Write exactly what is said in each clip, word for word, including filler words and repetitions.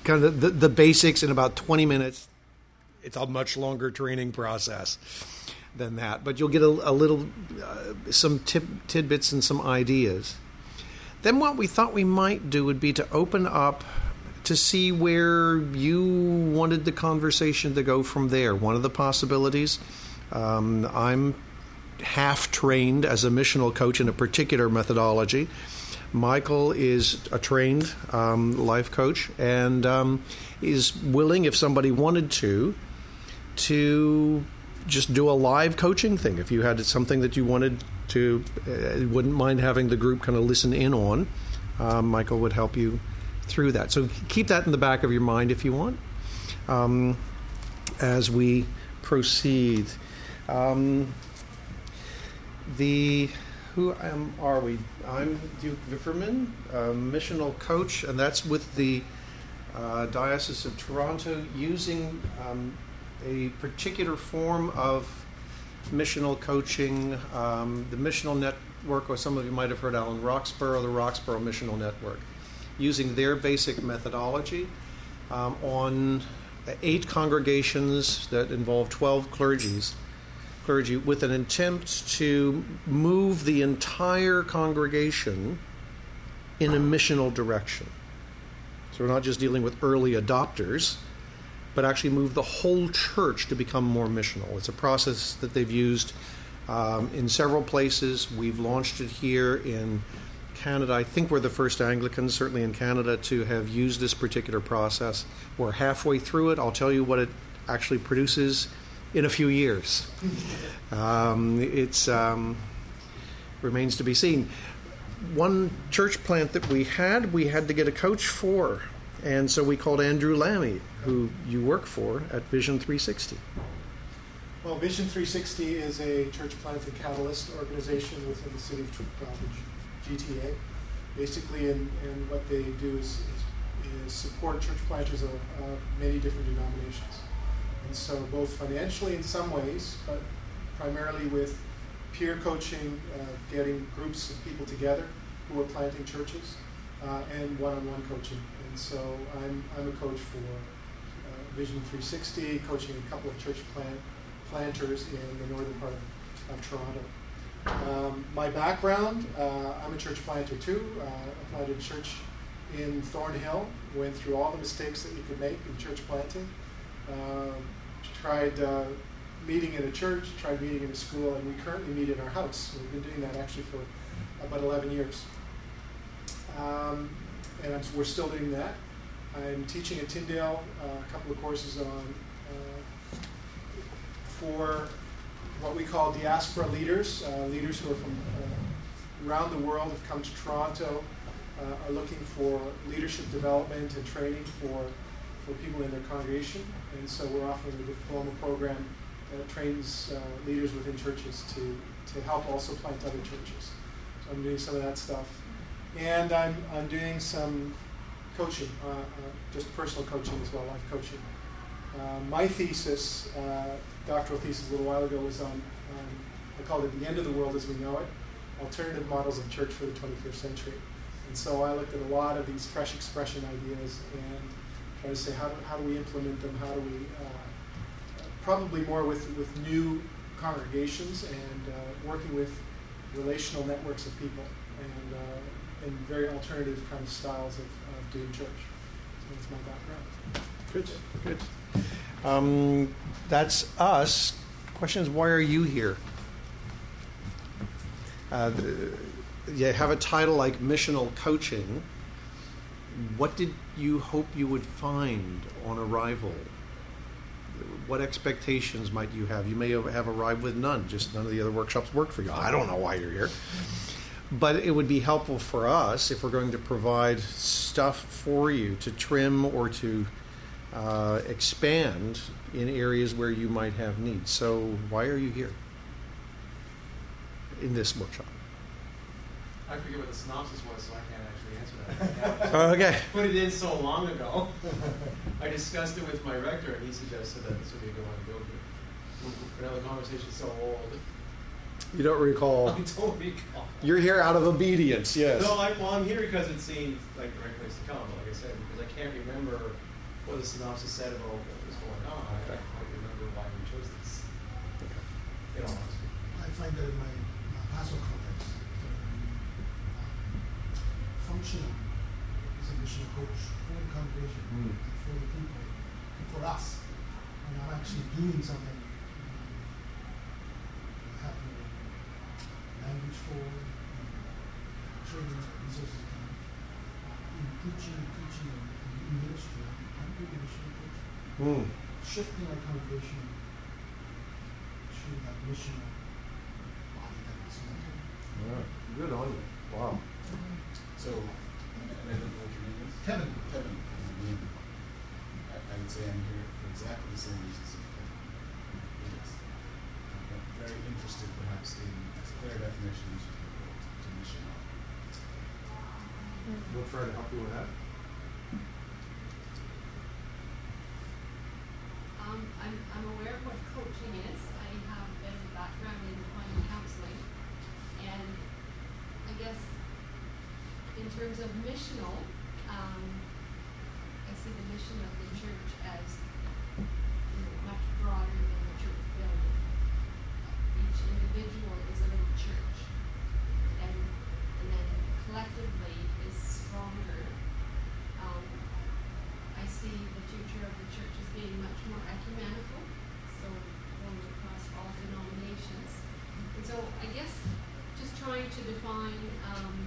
kind of the, the basics in about twenty minutes. It's a much longer training process than that, but you'll get a, a little, uh, some tip, tidbits and some ideas. Then what we thought we might do would be to open up to see where you wanted the conversation to go from there. One of the possibilities, um, I'm half trained as a missional coach in a particular methodology. Michael is a trained um, life coach and um, is willing, if somebody wanted to, to just do a live coaching thing. If you had something that you wanted to, uh, wouldn't mind having the group kind of listen in on, um, Michael would help you through that. So keep that in the back of your mind if you want, um, as we proceed. Um, the who am are we? I'm Duke Vifferman, a missional coach, and that's with the uh, Diocese of Toronto, using um, a particular form of missional coaching, um, the Missional Network, or some of you might have heard Alan Roxborough, the Roxborough Missional Network, using their basic methodology um, on eight congregations that involve twelve clergies, clergy, with an attempt to move the entire congregation in a missional direction. So we're not just dealing with early adopters, but actually move the whole church to become more missional. It's a process that they've used um, in several places. We've launched it here in Canada. I think we're the first Anglicans, certainly in Canada, to have used this particular process. We're halfway through it. I'll tell you what it actually produces in a few years. Um, it's um, remains to be seen. One church plant that we had, we had to get a coach for. And so we called Andrew Lammy, who you work for at Vision three sixty. Well, Vision three sixty is a church plant and catalyst organization within the city of Toronto, G T A. Basically, and, and what they do is, is, is support church planters of, of many different denominations. And so both financially in some ways, but primarily with peer coaching, uh, getting groups of people together who are planting churches, uh, and one-on-one coaching. And so I'm I'm a coach for uh, Vision three sixty, coaching a couple of church plant, planters in the northern part of, of Toronto. Um, my background, uh, I'm a church planter too. Uh, I planted a church in Thornhill, went through all the mistakes that you could make in church planting. Uh, tried uh, meeting in a church, tried meeting in a school, and we currently meet in our house. We've been doing that actually for about eleven years. Um, and I'm, we're still doing that. I'm teaching at Tyndale uh, a couple of courses on uh, for what we call diaspora leaders, uh, leaders who are from uh, around the world, have come to Toronto, uh, are looking for leadership development and training for, for people in their congregation. And so we're offering a diploma program that trains uh, leaders within churches to, to help also plant other churches. So I'm doing some of that stuff. And I'm, I'm doing some coaching, uh, uh, just personal coaching as well, life coaching. Uh, my thesis, uh, doctoral thesis a little while ago, was on, um, I called it The End of the World as We Know It, Alternative Models of Church for the twenty-first Century. And so I looked at a lot of these fresh expression ideas and tried to say, how do, how do we implement them? How do we, uh, probably more with, with new congregations and uh, working with relational networks of people and, uh, and very alternative kind of styles of, of doing church. So that's my background. Good, good. Um, that's us. Question is, why are you here? Uh, you have a title like missional coaching. What did you hope you would find on arrival? What expectations might you have? You may have arrived with none. Just none of the other workshops worked for you. I don't know why you're here. But it would be helpful for us if we're going to provide stuff for you to trim or to uh, expand in areas where you might have needs. So why are you here in this workshop? I forget what the synopsis was, so I can't actually answer that. Right Okay. Put it in so long ago. I discussed it with my rector, and he suggested that this would be a good one to go here. But now the conversation's so old. You don't recall. I don't recall. You're here out of obedience, yes. No, I, well, I'm here because it seemed like the right place to come, like I said, because I can't remember what the synopsis said about what was going on. Okay. I don't remember why we chose this. You know, I find that in my, my pastoral context, um, functional as a missional coach for the congregation, Mm. and for the people, and for us. And I'm actually doing something um, I have no language for, um, training resources can. In preaching and preaching and, and in ministry, I'm, I'm doing a missional coach. Mm. Shifting our congregation to that missional body that is meant to be. Yeah. Good on you. Wow. So, I don't know what your name is? Kevin. Kevin. I, I would say I'm here for exactly the same reasons as Kevin. Yes. I'm very interested perhaps in a clear definition of to mission. We'll try to help you with that. Um, I'm, I'm aware of what coaching is. I have a bit of a background in employment counseling. And I guess in terms of missional, um, I see the mission of the church as you know, much broader than the church building. Each individual is a little church. And, and then collectively is stronger. Um, I see the future of the church as being much more ecumenical, so going across all denominations. And so I guess just trying to define um,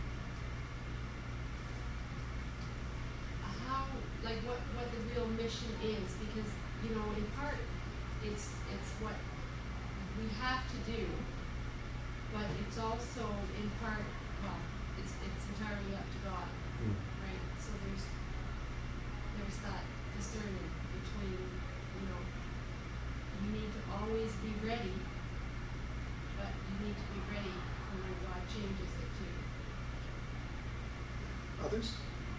how, like what, what the real mission is, because, you know, in part it's it's what we have to do, but it's also in part, well, it's it's entirely up to God, Mm. right? So there's there's that discerning between, you know, you need to always be ready, but you need to be ready for when God changes it too. Others?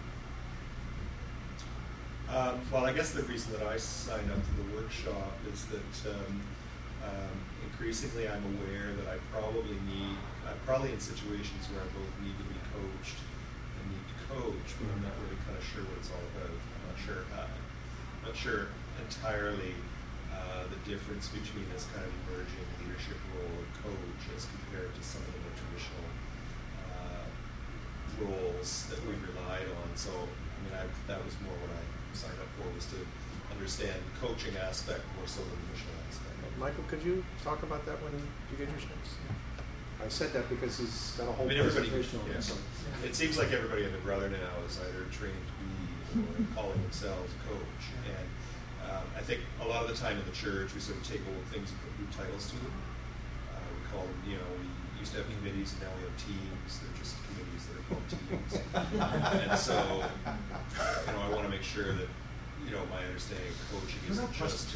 Um, well, I guess the reason that I signed up for the workshop is that um, um, increasingly I'm aware that I probably need, I'm probably in situations where I both need to be coached and need to coach, but I'm not really kind of sure what it's all about. I'm not sure how, I'm not sure entirely uh, the difference between this kind of emerging leadership role of coach as compared to some of the more traditional uh, roles that we've relied on. So, I mean, I, that was more what I signed up for, was to understand the coaching aspect more so than the missional aspect. Michael, could you talk about that when you get your chance? I said that because he's got a whole I mean, everybody, presentation on yeah. this. So. It seems like everybody and their brother now is either trained to be or calling themselves a coach. And um, I think a lot of the time in the church, we sort of take old things and put new titles to them. Uh, we call them, you know, we used to have committees and now we have teams. They're just committees that are called teams. And so, you know, I want to make sure that, you know, my understanding of coaching isn't just...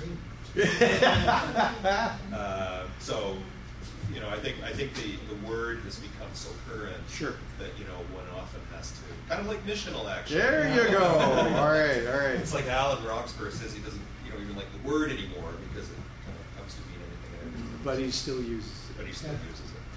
uh, so, you know, I think I think the, the word has become so current Sure. that, you know, one often has to, kind of like missional, actually. There you go. All right, all right. It's like Alan Roxburgh says he doesn't, you know, even like the word anymore because it kind of comes to mean anything and everything. But he still uses But it. he still uses it.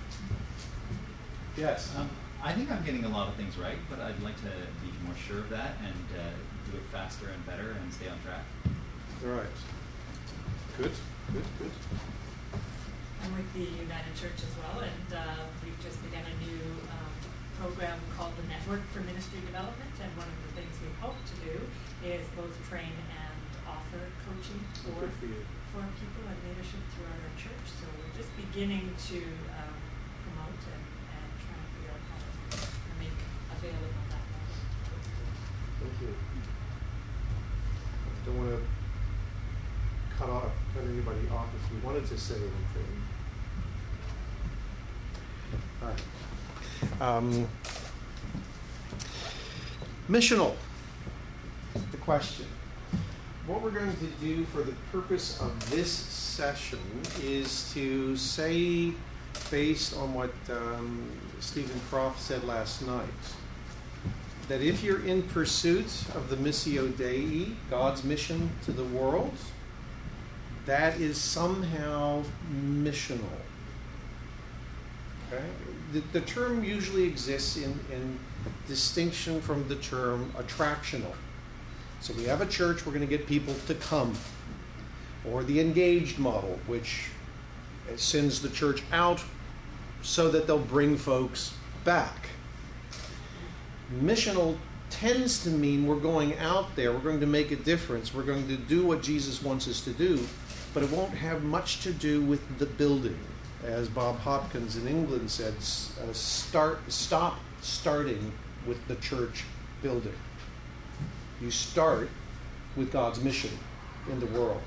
Yes. Um, I think I'm getting a lot of things right, but I'd like to be more sure of that and uh, do it faster and better and stay on track. All right. Good, good, good. I'm with the United Church as well, and uh, we've just begun a new um, program called the Network for Ministry Development, and one of the things we hope to do is both train and offer coaching for, Good for you. for people and leadership throughout our church. So we're just beginning to um, promote and, and try and figure out how to make available that level. Thank you. Don't want to cut off, cut anybody off if you wanted to say anything. All right. Um, missional. The question. What we're going to do for the purpose of this session is to say, based on what um, Stephen Croft said last night, that if you're in pursuit of the Missio Dei, God's mission to the world, that is somehow missional. Okay? The, the term usually exists in, in distinction from the term attractional. So we have a church, we're going to get people to come. Or the engaged model, which sends the church out so that they'll bring folks back. Missional tends to mean we're going out there, we're going to make a difference, we're going to do what Jesus wants us to do, but it won't have much to do with the building. As Bob Hopkins in England said, uh, start, stop starting with the church building. You start with God's mission in the world.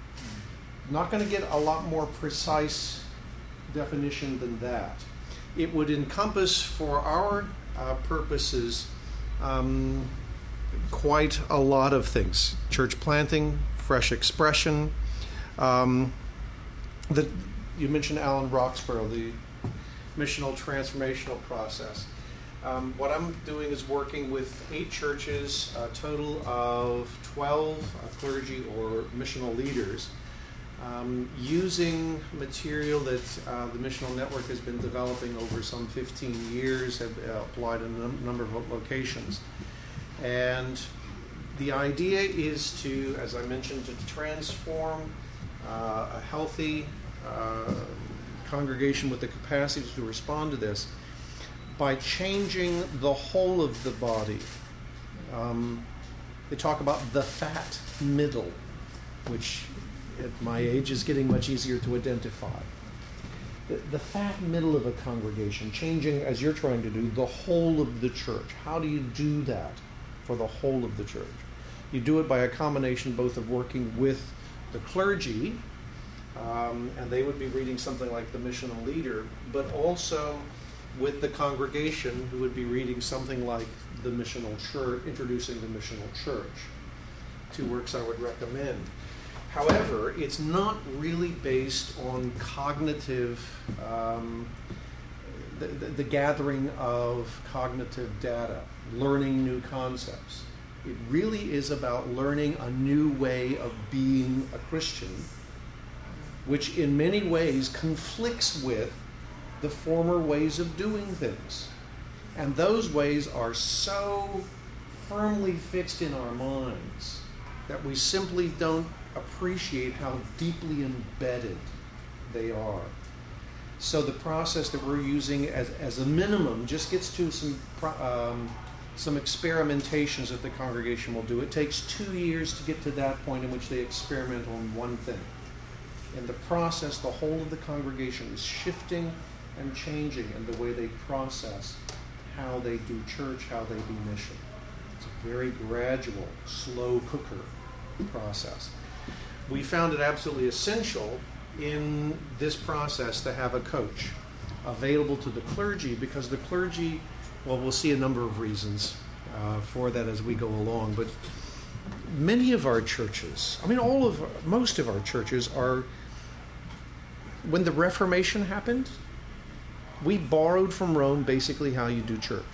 I'm not going to get a lot more precise definition than that. It would encompass, for our uh, purposes, um, quite a lot of things. Church planting, fresh expression. Um, the, you mentioned Alan Roxborough, the missional transformational process. Um, what I'm doing is working with eight churches, a total of twelve uh, clergy or missional leaders, um, using material that uh, the Missional Network has been developing over some fifteen years, have uh, applied in a num- number of locations. And the idea is to, as I mentioned, to transform uh, a healthy uh, congregation with the capacity to respond to this by changing the whole of the body. Um, they talk about the fat middle, which at my age is getting much easier to identify. The, the fat middle of a congregation, changing, as you're trying to do, the whole of the church. How do you do that for the whole of the church? You do it by a combination both of working with the clergy, um, and they would be reading something like the Missional Leader, but also with the congregation, who would be reading something like the Missional Church, introducing the Missional Church. Two works I would recommend. However, it's not really based on cognitive, um, the, the, the gathering of cognitive data, learning new concepts. It really is about learning a new way of being a Christian, which in many ways conflicts with the former ways of doing things. And those ways are so firmly fixed in our minds that we simply don't appreciate how deeply embedded they are. So the process that we're using as, as a minimum just gets to some um, some experimentations that the congregation will do. It takes two years to get to that point in which they experiment on one thing. In the process, the whole of the congregation is shifting and changing in the way they process how they do church, how they do mission. It's a very gradual, slow cooker process. We found it absolutely essential in this process to have a coach available to the clergy, because the clergy, well, we'll see a number of reasons uh, for that as we go along, but many of our churches, I mean all of, most of our churches are, when the Reformation happened, we borrowed from Rome basically how you do church.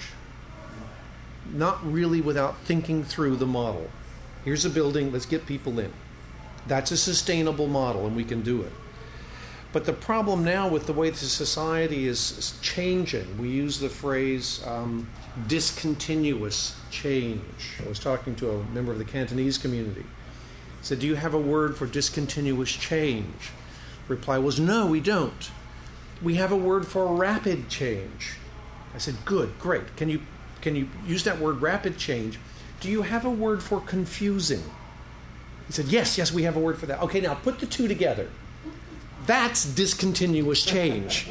Not really without thinking through the model. Here's a building, let's get people in. That's a sustainable model, and we can do it. But the problem now with the way the society is changing, we use the phrase um, discontinuous change. I was talking to a member of the Cantonese community. I said, do you have a word for discontinuous change? The reply was, no, we don't. We have a word for rapid change. I said, good, great. Can you, can you use that word rapid change? Do you have a word for confusing? He said, yes, yes, we have a word for that. Okay, now put the two together. That's discontinuous change.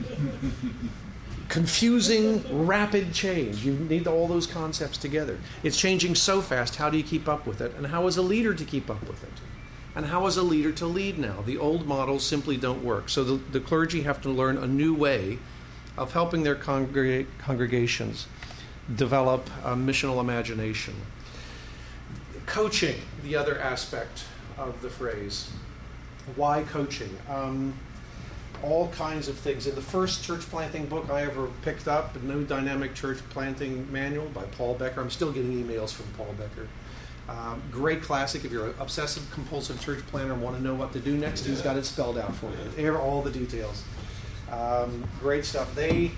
Confusing, rapid change. You need all those concepts together. It's changing so fast. How do you keep up with it? And how is a leader to keep up with it? And how is a leader to lead now? The old models simply don't work. So the, the clergy have to learn a new way of helping their congreg- congregations develop a missional imagination. Coaching, the other aspect of the phrase. Why coaching? Um, all kinds of things. In the first church planting book I ever picked up, The New Dynamic Church Planting Manual by Paul Becker. I'm still getting emails from Paul Becker. Um, great classic. If you're an obsessive compulsive church planner and want to know what to do next, he's got it spelled out for you. All the details. Um, great stuff. They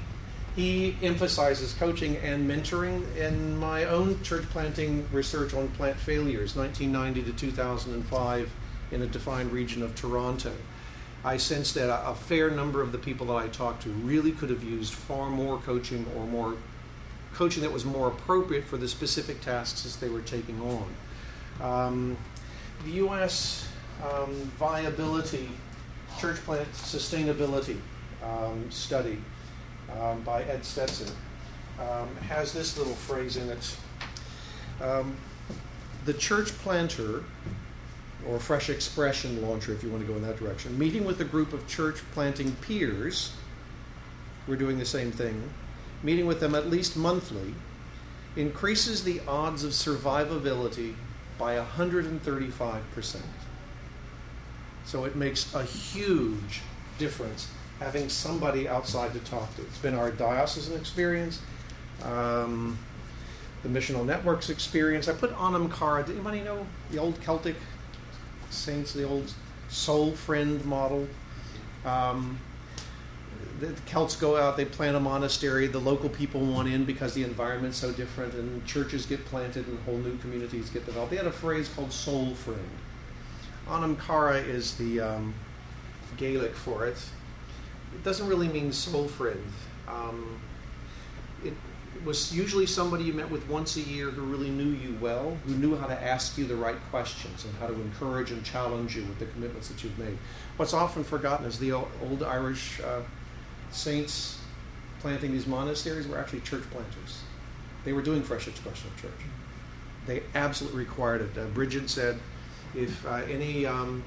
he emphasizes coaching and mentoring. In my own church planting research on plant failures, nineteen ninety to two thousand five, in a defined region of Toronto, I sensed that a, a fair number of the people that I talked to really could have used far more coaching, or more coaching that was more appropriate for the specific tasks as they were taking on. Um, the U S um, viability, church plant sustainability um, study um, by Ed Stetson um, has this little phrase in it. Um, the church planter, or fresh expression launcher if you want to go in that direction, meeting with a group of church planting peers, we're doing the same thing, meeting with them at least monthly, increases the odds of survivability by one hundred thirty-five percent. So it makes a huge difference having somebody outside to talk to. It's been our diocesan experience, um, the Missional Network's experience. I put Anam Cara. Did anybody know the old Celtic saints, the old soul friend model? Um, the Celts go out, they plant a monastery, the local people want in because the environment's so different, and churches get planted and whole new communities get developed. They had a phrase called soul friend. Anam Cara is the um, Gaelic for it. It doesn't really mean soul friend. Um, it, it was usually somebody you met with once a year who really knew you well, who knew how to ask you the right questions and how to encourage and challenge you with the commitments that you've made. What's often forgotten is the old, old Irish uh, saints planting these monasteries were actually church planters. They were doing fresh expression of church. They absolutely required it. Uh, Bridget said, if uh, any um,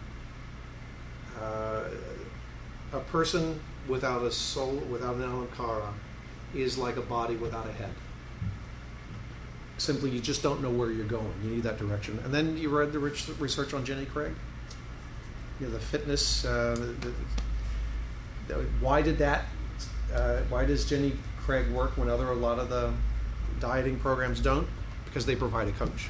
uh, a person without a soul, without an Anam Cara, is like a body without a head. Simply, you just don't know where you're going. You need that direction. And then you read the rich research on Jenny Craig. You know, the fitness. Uh, the, the, why did that? Uh, why does Jenny Craig work when other a lot of the dieting programs don't? Because they provide a coach.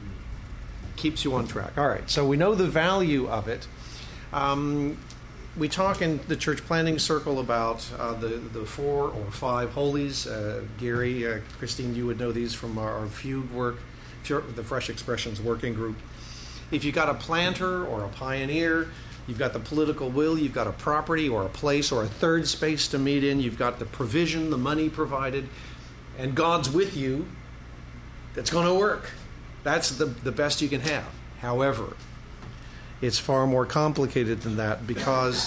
Keeps you on track. All right. So we know the value of it. Um, We talk in the church planting circle about uh, the, the four or five holies. Uh, Gary, uh, Christine, you would know these from our, our Fugue work, the Fresh Expressions Working Group. If you've got a planter or a pioneer, you've got the political will, you've got a property or a place or a third space to meet in, you've got the provision, the money provided, and God's with you, that's going to work. That's the, the best you can have. However, it's far more complicated than that, because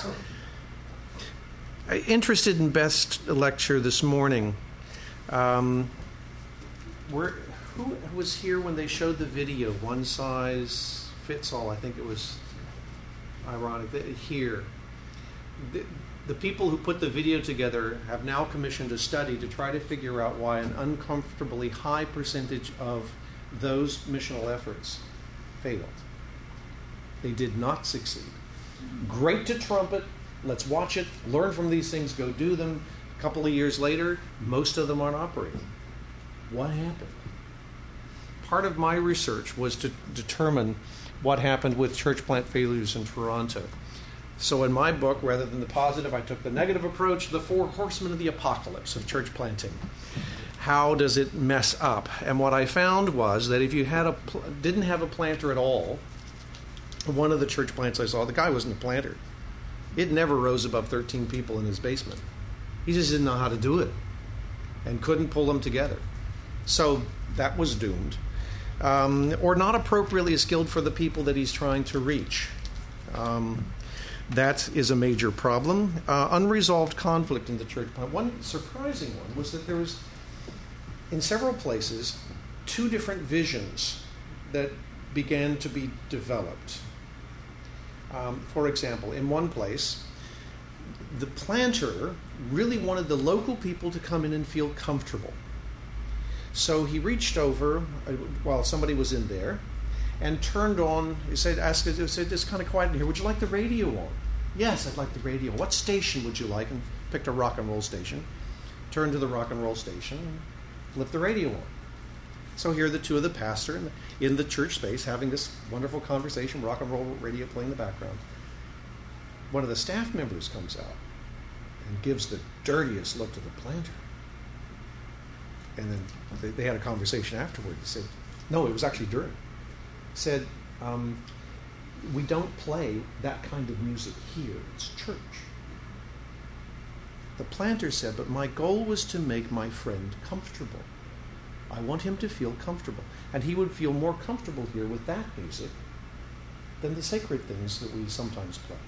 I'm interested in Beth's lecture this morning. Um, where, who was here when they showed the video? One size fits all. I think it was ironic. Here, the, the people who put the video together have now commissioned a study to try to figure out why an uncomfortably high percentage of those missional efforts failed. They did not succeed. Great to trumpet. Let's watch it. Learn from these things. Go do them. A couple of years later, most of them aren't operating. What happened? Part of my research was to determine what happened with church plant failures in Toronto. So in my book, rather than the positive, I took the negative approach, the four horsemen of the apocalypse of church planting. How does it mess up? And what I found was that if you had a pl- didn't have a planter at all, one of the church plants I saw, the guy wasn't a planter. It never rose above thirteen people in his basement. He just didn't know how to do it and couldn't pull them together. So that was doomed. Um, or not appropriately skilled for the people that he's trying to reach. Um, that is a major problem. Uh, unresolved conflict in the church plant. One surprising one was that there was, in several places, two different visions that began to be developed. Um, for example, in one place, the planter really wanted the local people to come in and feel comfortable. So he reached over uh, while somebody was in there and turned on, he said, asked, he said, it's kind of quiet in here. Would you like the radio on? Yes, I'd like the radio. What station would you like? And picked a rock and roll station. Turned to the rock and roll station and flipped the radio on. So here are the two of the pastor in the, in the church space having this wonderful conversation, rock and roll radio playing in the background. One of the staff members comes out and gives the dirtiest look to the planter. And then they, they had a conversation afterward. He said, no, it was actually during. Said, um, we don't play that kind of music here. It's church. The planter said, but my goal was to make my friend comfortable. I want him to feel comfortable. And he would feel more comfortable here with that music than the sacred things that we sometimes play.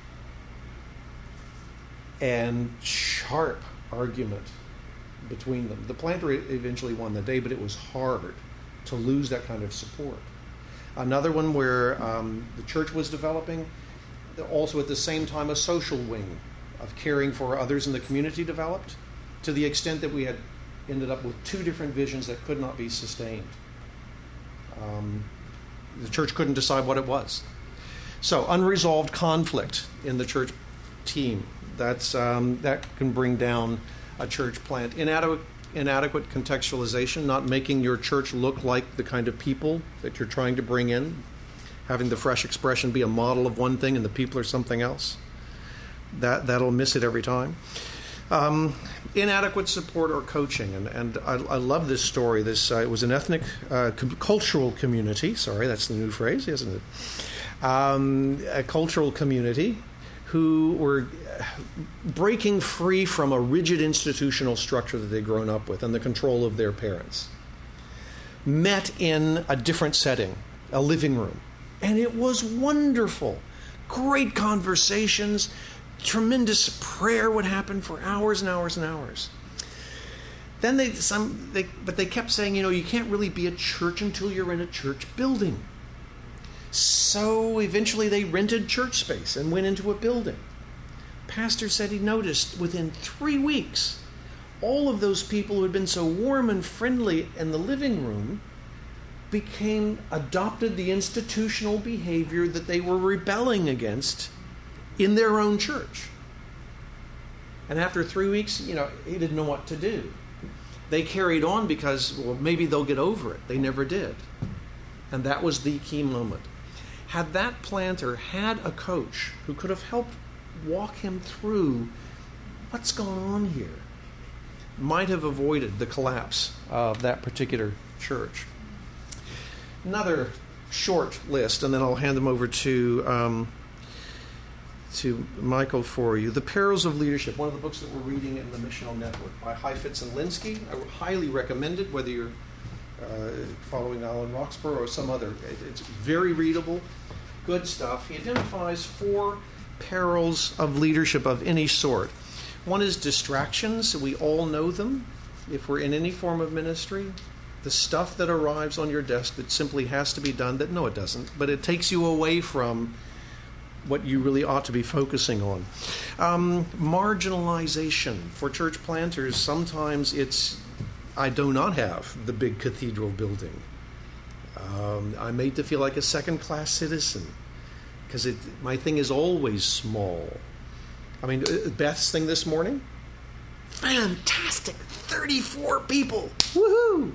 And sharp argument between them. The planter eventually won the day, but it was hard to lose that kind of support. Another one where um, the church was developing, also at the same time a social wing of caring for others in the community developed, to the extent that we had ended up with two different visions that could not be sustained. Um, the church couldn't decide what it was. So unresolved conflict in the church team, that's um, that can bring down a church plant. Inadequate, inadequate contextualization, not making your church look like the kind of people that you're trying to bring in, having the fresh expression be a model of one thing and the people are something else. That, that'll miss it every time. Um, inadequate support or coaching, and, and I, I love this story. This uh, it was an ethnic, uh, com- cultural community. Sorry, that's the new phrase, isn't it? Um, a cultural community who were breaking free from a rigid institutional structure that they'd grown up with and the control of their parents. Met in a different setting, a living room, and it was wonderful. Great conversations. Tremendous prayer would happen for hours and hours and hours. Then they, some, they, but they kept saying, you know, you can't really be a church until you're in a church building. So eventually they rented church space and went into a building. Pastor said he noticed within three weeks, all of those people who had been so warm and friendly in the living room became, adopted the institutional behavior that they were rebelling against in their own church. And after three weeks, you know, he didn't know what to do. They carried on because, well, maybe they'll get over it. They never did. And that was the key moment. Had that planter had a coach who could have helped walk him through what's going on here, might have avoided the collapse of that particular church. Another short list, and then I'll hand them over to um, to Michael for you. The Perils of Leadership, one of the books that we're reading in the Missional Network by Heifetz and Linsky. I would highly recommend it, whether you're uh, following Alan Roxburgh or some other. It's very readable, good stuff. He identifies four perils of leadership of any sort. One is distractions. We all know them if we're in any form of ministry. The stuff that arrives on your desk that simply has to be done, that no, it doesn't, but it takes you away from what you really ought to be focusing on. Um, marginalization. For church planters, sometimes it's, I do not have the big cathedral building. Um, I'm made to feel like a second-class citizen because my thing is always small. I mean, Beth's thing this morning, fantastic, thirty-four people, woohoo!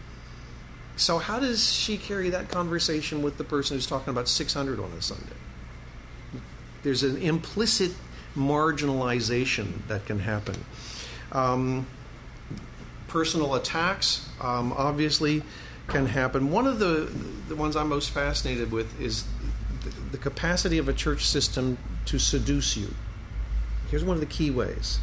So how does she carry that conversation with the person who's talking about six hundred on a Sunday? There's an implicit marginalization that can happen. Um, personal attacks, um, obviously, can happen. One of the, the ones I'm most fascinated with is the, the capacity of a church system to seduce you. Here's one of the key ways.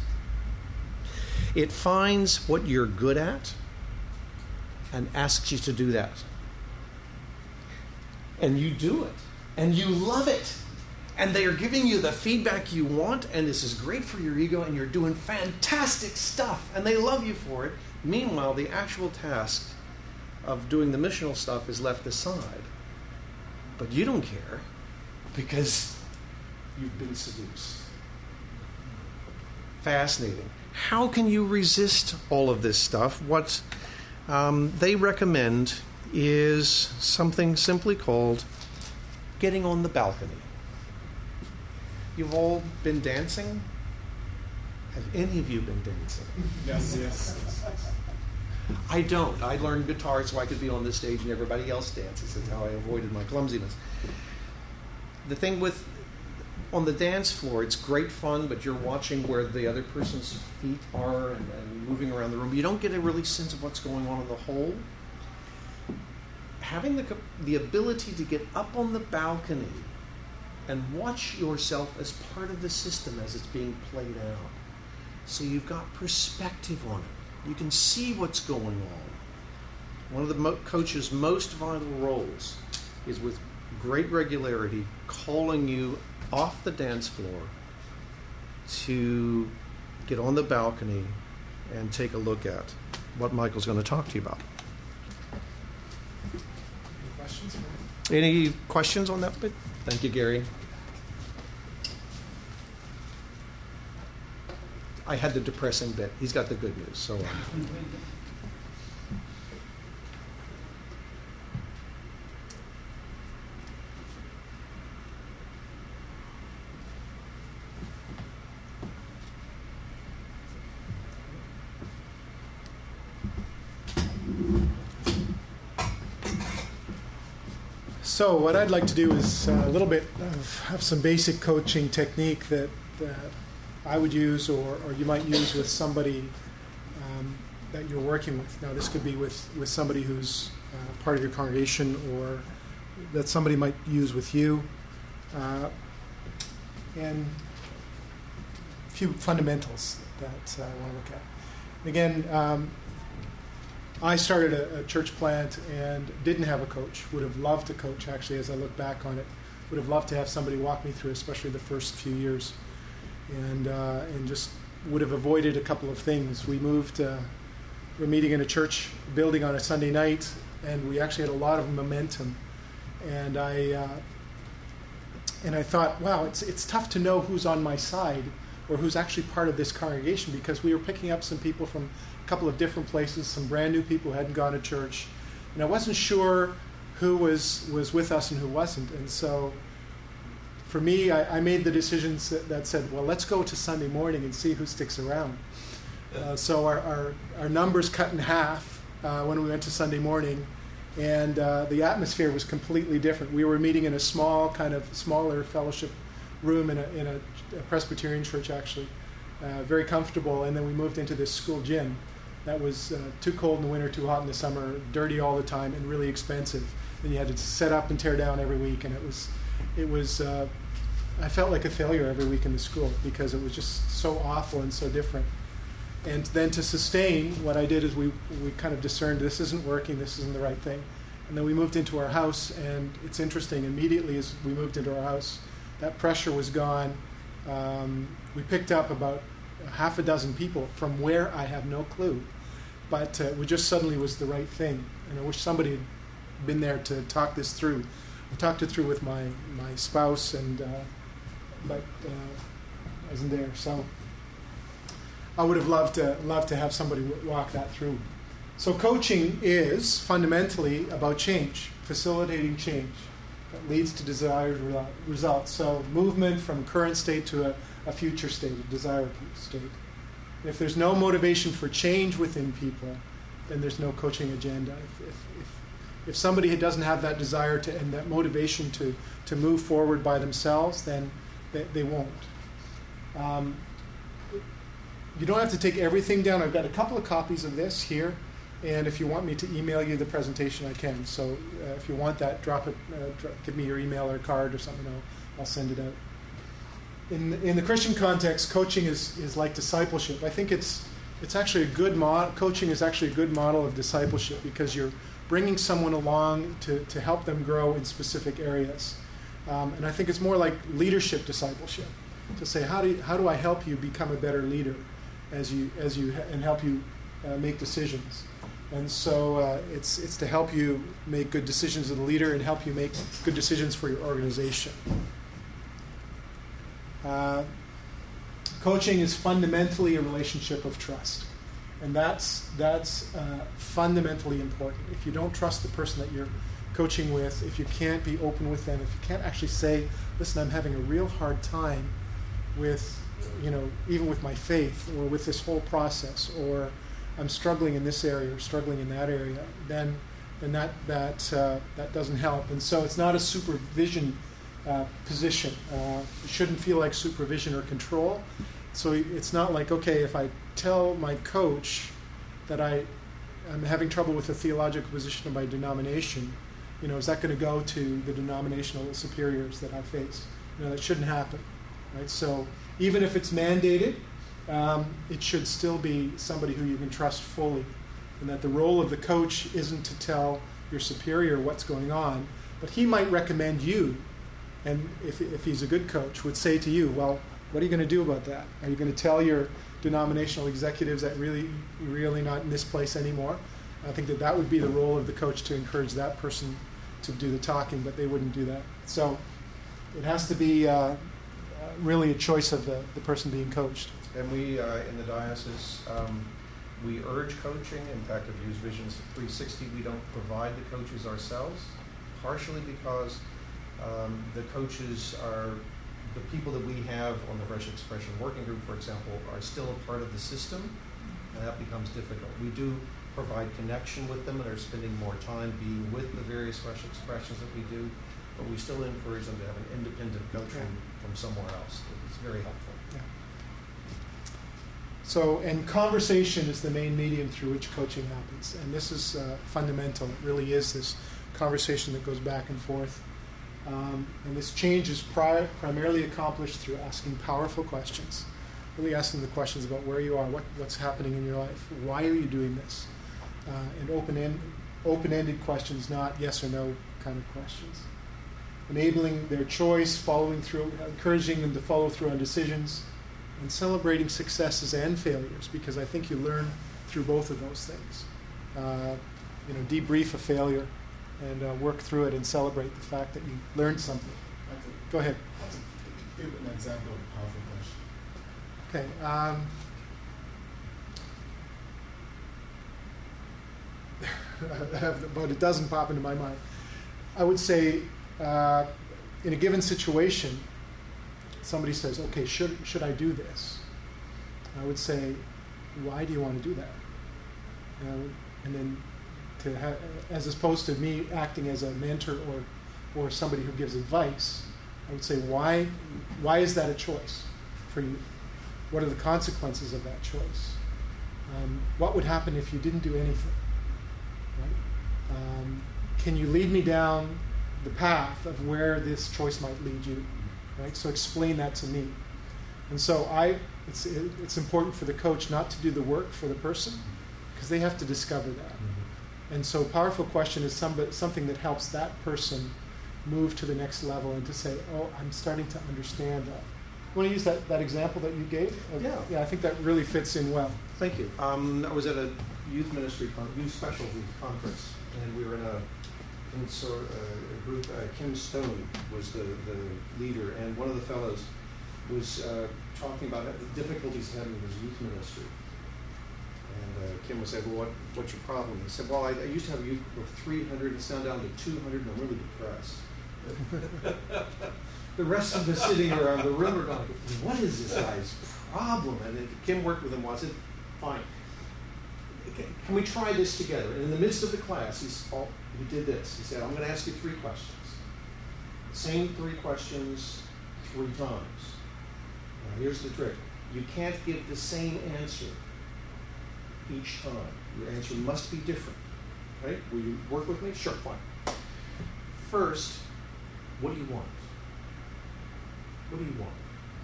It finds what you're good at and asks you to do that. And you do it. And you love it. And they are giving you the feedback you want, and this is great for your ego, and you're doing fantastic stuff, and they love you for it. Meanwhile, the actual task of doing the missional stuff is left aside. But you don't care because you've been seduced. Fascinating. How can you resist all of this stuff? What um, they recommend is something simply called getting on the balcony. You've all been dancing? Have any of you been dancing? Yes, yes. I don't. I learned guitar so I could be on this stage and everybody else dances. That's how I avoided my clumsiness. The thing with on the dance floor, it's great fun, but you're watching where the other person's feet are and, and moving around the room. You don't get a really sense of what's going on in the whole. Having the, the ability to get up on the balcony and watch yourself as part of the system as it's being played out. So you've got perspective on it. You can see what's going on. One of the mo- coach's most vital roles is with great regularity calling you off the dance floor to get on the balcony and take a look at what Michael's going to talk to you about. Any questions? Any questions on that bit? Thank you, Gary. I had the depressing bit. He's got the good news. So. Um, So what I'd like to do is uh, a little bit of, have some basic coaching technique that uh, I would use, or, or you might use with somebody um, that you're working with. Now, this could be with, with somebody who's uh, part of your congregation, or that somebody might use with you. Uh, and a few fundamentals that uh, I want to look at. Again, um, I started a, a church plant and didn't have a coach. Would have loved to coach, actually, as I look back on it. Would have loved to have somebody walk me through, especially the first few years. And uh, and just would have avoided a couple of things. We moved, uh, we're meeting in a church building on a Sunday night, and we actually had a lot of momentum. And I uh, and I thought, wow, it's it's tough to know who's on my side or who's actually part of this congregation, because we were picking up some people from a couple of different places, some brand new people who hadn't gone to church, and I wasn't sure who was was with us and who wasn't. And so for me, I, I made the decision that, that said, well, let's go to Sunday morning and see who sticks around. Uh, so our, our, our numbers cut in half uh, when we went to Sunday morning, and uh, the atmosphere was completely different. We were meeting in a small, kind of smaller fellowship room in a, in a, a Presbyterian church, actually, uh, very comfortable, and then we moved into this school gym that was uh, too cold in the winter, too hot in the summer, dirty all the time, and really expensive. And you had to set up and tear down every week, and it was, it was. Uh, I felt like a failure every week in the school because it was just so awful and so different. And then to sustain, what I did is we we kind of discerned this isn't working, this isn't the right thing. And then we moved into our house, and it's interesting, immediately as we moved into our house, that pressure was gone. Um, we picked up about half a dozen people from where I have no clue, but uh, it just suddenly was the right thing. And I wish somebody had been there to talk this through. I talked it through with my, my spouse, and uh, but uh, I wasn't there. So I would have loved to loved to have somebody w- walk that through. So coaching is fundamentally about change, facilitating change that leads to desired re- results. So movement from current state to a, a future state, a desired state. If there's no motivation for change within people, then there's no coaching agenda. If, if, if, if somebody doesn't have that desire to and that motivation to, to move forward by themselves, then they, they won't. Um, you don't have to take everything down. I've got a couple of copies of this here, and if you want me to email you the presentation, I can. So uh, if you want that, drop it. Uh, drop, give me your email or card or something. I'll, I'll send it out. In in the Christian context, coaching is, is like discipleship. I think it's it's actually a good model. Coaching is actually a good model of discipleship because you're bringing someone along to, to help them grow in specific areas. Um, and I think it's more like leadership discipleship, to say how do you, how do I help you become a better leader as you as you and help you uh, make decisions. And so uh, it's it's to help you make good decisions as a leader and help you make good decisions for your organization. Uh, coaching is fundamentally a relationship of trust, and that's that's uh, fundamentally important. If you don't trust the person that you're coaching with, if you can't be open with them, if you can't actually say, listen, I'm having a real hard time with, you know, even with my faith or with this whole process, or I'm struggling in this area or struggling in that area, then then that that uh, that doesn't help. And so it's not a supervision uh, position. Uh, it shouldn't feel like supervision or control. So it's not like, okay, if I tell my coach that I, I'm having trouble with the theological position of my denomination, you know, is that going to go to the denominational superiors that I face? You know, that shouldn't happen, right? So even if it's mandated, um, it should still be somebody who you can trust fully, and that the role of the coach isn't to tell your superior what's going on, but he might recommend you, and if, if he's a good coach, would say to you, well, what are you going to do about that? Are you going to tell your denominational executives that really, you're really not in this place anymore? I think that that would be the role of the coach, to encourage that person to do the talking, but they wouldn't do that. So it has to be uh, uh, really a choice of the, the person being coached. And we, uh, in the diocese, um, we urge coaching. In fact, if you use Visions three sixty, we don't provide the coaches ourselves, partially because um, the coaches are, the people that we have on the Fresh Expression Working Group, for example, are still a part of the system, and that becomes difficult. We do provide connection with them and are spending more time being with the various Fresh Expressions that we do, but we still encourage them to have an independent coach from, from somewhere else. It's very helpful. Yeah. So, and conversation is the main medium through which coaching happens, and this is uh, fundamental. It really is this conversation that goes back and forth. Um, and this change is pri- primarily accomplished through asking powerful questions, really asking the questions about where you are, what, what's happening in your life, why are you doing this, uh, and open-end, open-ended questions, not yes or no kind of questions. Enabling their choice, following through, encouraging them to follow through on decisions, and celebrating successes and failures, because I think you learn through both of those things. Uh, you know, debrief a failure and uh, work through it and celebrate the fact that you learned something. Go ahead. Give an example of a powerful question. Okay. Um, I have about a dozen pop into my mind. I would say, uh, in a given situation, somebody says, okay, should, should I do this? I would say, why do you want to do that? You know, and then to have, as opposed to me acting as a mentor or, or somebody who gives advice, I would say, why, why is that a choice for you? What are the consequences of that choice? Um, what would happen if you didn't do anything? Right? Um, can you lead me down the path of where this choice might lead you? Right? So explain that to me. And so I, it's, it, it's important for the coach not to do the work for the person, because they have to discover that. Mm-hmm. And so powerful question is some, something that helps that person move to the next level and to say, oh, I'm starting to understand that. You want to use that, that example that you gave? Of, yeah. Yeah, I think that really fits in well. Thank you. Um, I was at a youth ministry, con- youth specialty conference, and we were in a, in so, uh, a group. Uh, Kim Stone was the, the leader, and one of the fellows was uh, talking about the difficulties he had in his youth ministry. And uh, Kim was saying, well, what, what's your problem? He said, well, I, I used to have a youth group of three hundred, it's down down to two hundred, and I'm really depressed. The rest of the sitting around the room are going, what is this guy's problem? And then Kim worked with him once and said, fine. Can we try this together? And in the midst of the class, he's, oh, he did this. He said, I'm going to ask you three questions. Same three questions three times. Now, here's the trick. You can't give the same answer each time. Your answer must be different. Right? Will you work with me? Sure, fine. First, what do you want? What do you want?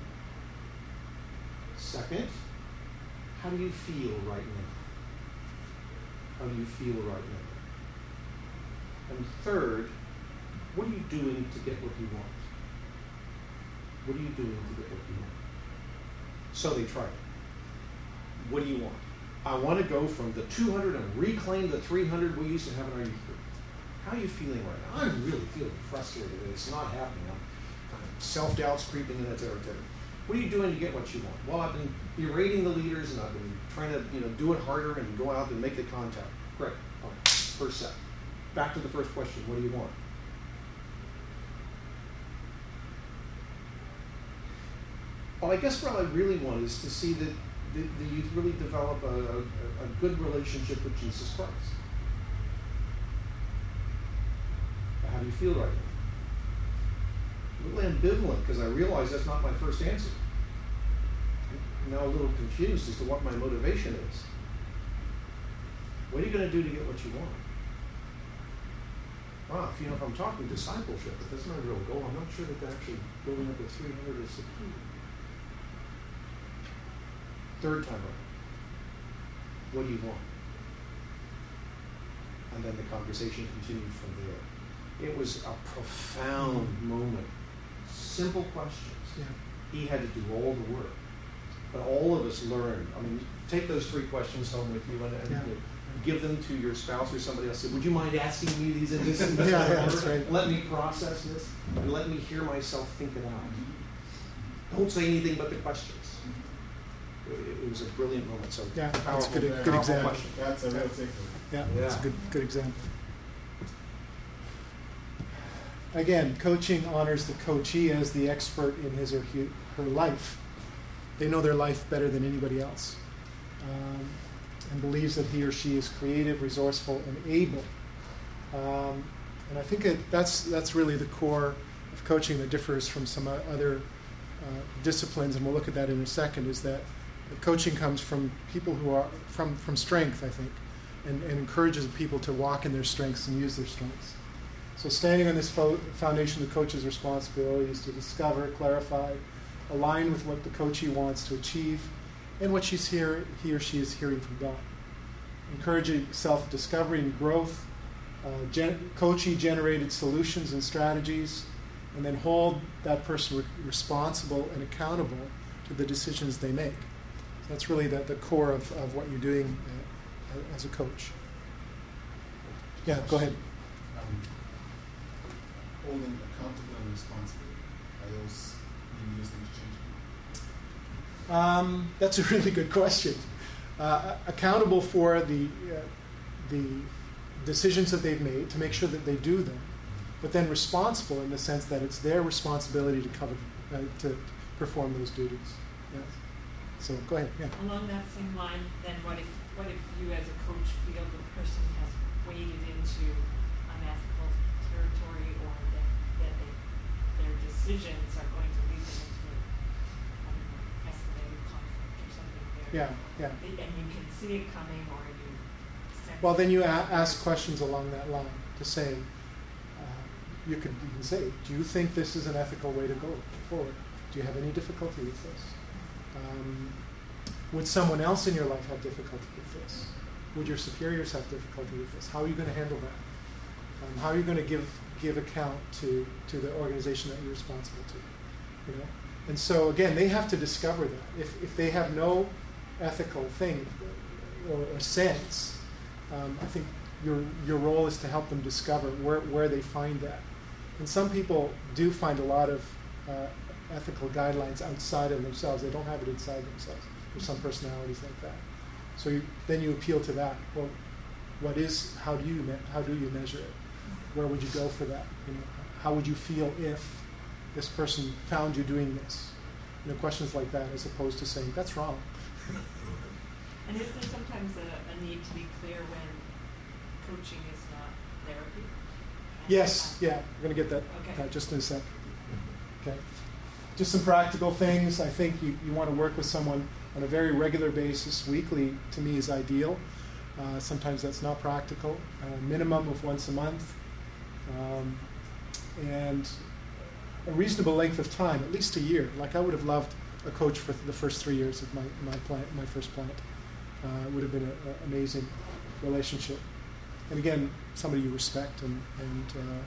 Second, how do you feel right now? How do you feel right now? And third, what are you doing to get what you want? What are you doing to get what you want? So they tried it. What do you want? I want to go from the two hundred and reclaim the three hundred we used to have in our youth group. How are you feeling right now? I'm really feeling frustrated. It's not happening. I'm kind of self-doubt's creeping in, et cetera, et cetera. What are you doing to get what you want? Well, I've been berating the leaders, and I've been trying to, you know, do it harder and go out and make the contact. Great. All right. First set. Back to the first question. What do you want? Well, I guess what I really want is to see that the, the youth really develop a, a, a good relationship with Jesus Christ. How do you feel right now? a little ambivalent because I realize that's not my first answer. I'm now a little confused as to what my motivation is. What are you going to do to get what you want? Wow, if, you know, if I'm talking discipleship, but that's not a real goal, I'm not sure that they're actually building up a three hundred is key. Third time around, what do you want? And then the conversation continued from there. It was a profound mm-hmm. moment. Simple questions. Yeah. He had to do all the work. But all of us learned. I mean, take those three questions home with you and, and Yeah. give them to your spouse or somebody else. Say, would you mind asking me these and this and this? Yeah, yeah, that's right. Let me process this and let me hear myself think it out. Don't say anything but the questions. It, it was a brilliant moment. So Yeah, that's powerful, good- powerful good example. question. That's a real takeaway. Yeah, Yeah. that's a good good example. Again, coaching honors the coachee as the expert in his or he, her life. They know their life better than anybody else, um, and believes that he or she is creative, resourceful, and able. Um, and I think it, that's that's really the core of coaching that differs from some o- other uh, disciplines, and we'll look at that in a second. Is that coaching comes from people who are from from strength, I think, and, and encourages people to walk in their strengths and use their strengths. So standing on this fo- foundation, the coach's responsibility is to discover, clarify, align with what the coachee wants to achieve and what she's hear, he or she is hearing from God. Encouraging self-discovery and growth, uh, gen- coachee-generated solutions and strategies, and then hold that person re- responsible and accountable to the decisions they make. So that's really the, the core of, of what you're doing uh, as a coach. Yeah, go ahead. Um, holding accountable and responsible, are those being used interchangeably? Um, that's a really good question. Uh, accountable for the uh, the decisions that they've made to make sure that they do them, but then responsible in the sense that it's their responsibility to cover uh, to perform those duties. Yes. So go ahead. Yeah. Along that same line, then what if what if you as a coach feel the person has waded into unethical territory, or that, that they, their decisions are going to lead them into I don't know, escalated conflict or something there? Yeah. Yeah. And you can see it coming, or you sense Well, then it. you a- ask questions along that line to say, uh, you could you can say, do you think this is an ethical way to go forward? Do you have any difficulty with this? Um, would someone else in your life have difficulty with this? Would your superiors have difficulty with this? How are you going to handle that? Um, how are you going to give give account to, to the organization that you're responsible to? You know, and so again, they have to discover that. If if they have no ethical thing or, or sense, um, I think your your role is to help them discover where where they find that. And some people do find a lot of uh, ethical guidelines outside of themselves. They don't have it inside themselves. There's some personalities like that. So you, then you appeal to that. Well, what is? How do you me- how do you measure it? Where would you go for that? You know, how would you feel if this person found you doing this? You know, questions like that, as opposed to saying that's wrong. And is there sometimes a, a need to be clear when coaching is not therapy? And Yes, how- yeah, we're going to get that, Okay. that just in a sec. Okay. Just some practical things. I think you, you want to work with someone on a very regular basis. Weekly, to me, is ideal. Uh, sometimes that's not practical. A minimum of once a month. Um, and a reasonable length of time, at least a year. Like I would have loved a coach for the first three years of my, my, plant, my first plant. Uh, it would have been an amazing relationship. And again, somebody you respect and, and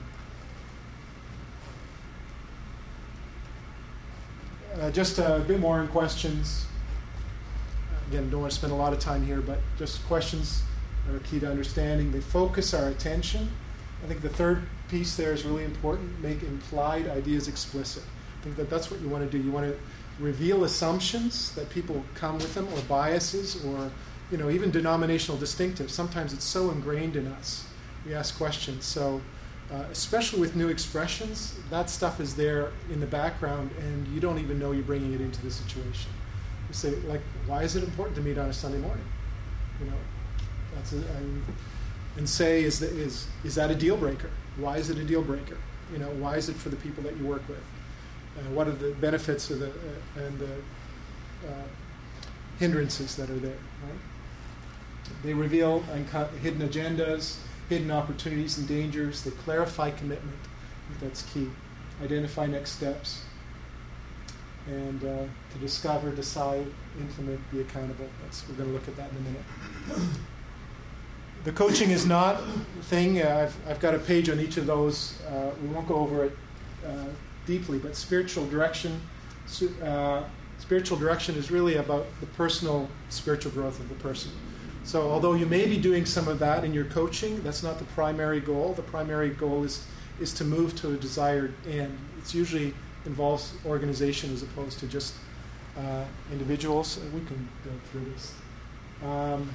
uh, uh, just a bit more in questions. Again, don't want to spend a lot of time here, but just questions are key to understanding. They focus our attention. I think the third piece there is really important. Make implied ideas explicit. I think that that's what you want to do. You want to reveal assumptions that people come with them, or biases, or you know, even denominational distinctives. Sometimes it's so ingrained in us. We ask questions. So, uh, especially with new expressions, that stuff is there in the background, and you don't even know you're bringing it into the situation. You say, like, why is it important to meet on a Sunday morning? You know, that's a, and, and say, is that is is that a deal breaker? Why is it a deal breaker? You know, why is it for the people that you work with? Uh, what are the benefits of the, uh, and the uh, hindrances that are there, right? They reveal unco- hidden agendas, hidden opportunities and dangers. They clarify commitment. I think that's key. Identify next steps. And uh, to discover, decide, implement, be accountable. That's, we're going to look at that in a minute. The coaching is not a thing. Uh, I've, I've got a page on each of those. Uh, we won't go over it uh, deeply, but spiritual direction. Uh, spiritual direction is really about the personal spiritual growth of the person. So although you may be doing some of that in your coaching, that's not the primary goal. The primary goal is, is to move to a desired end. It's usually involves organization as opposed to just uh, individuals. We can go through this. Um,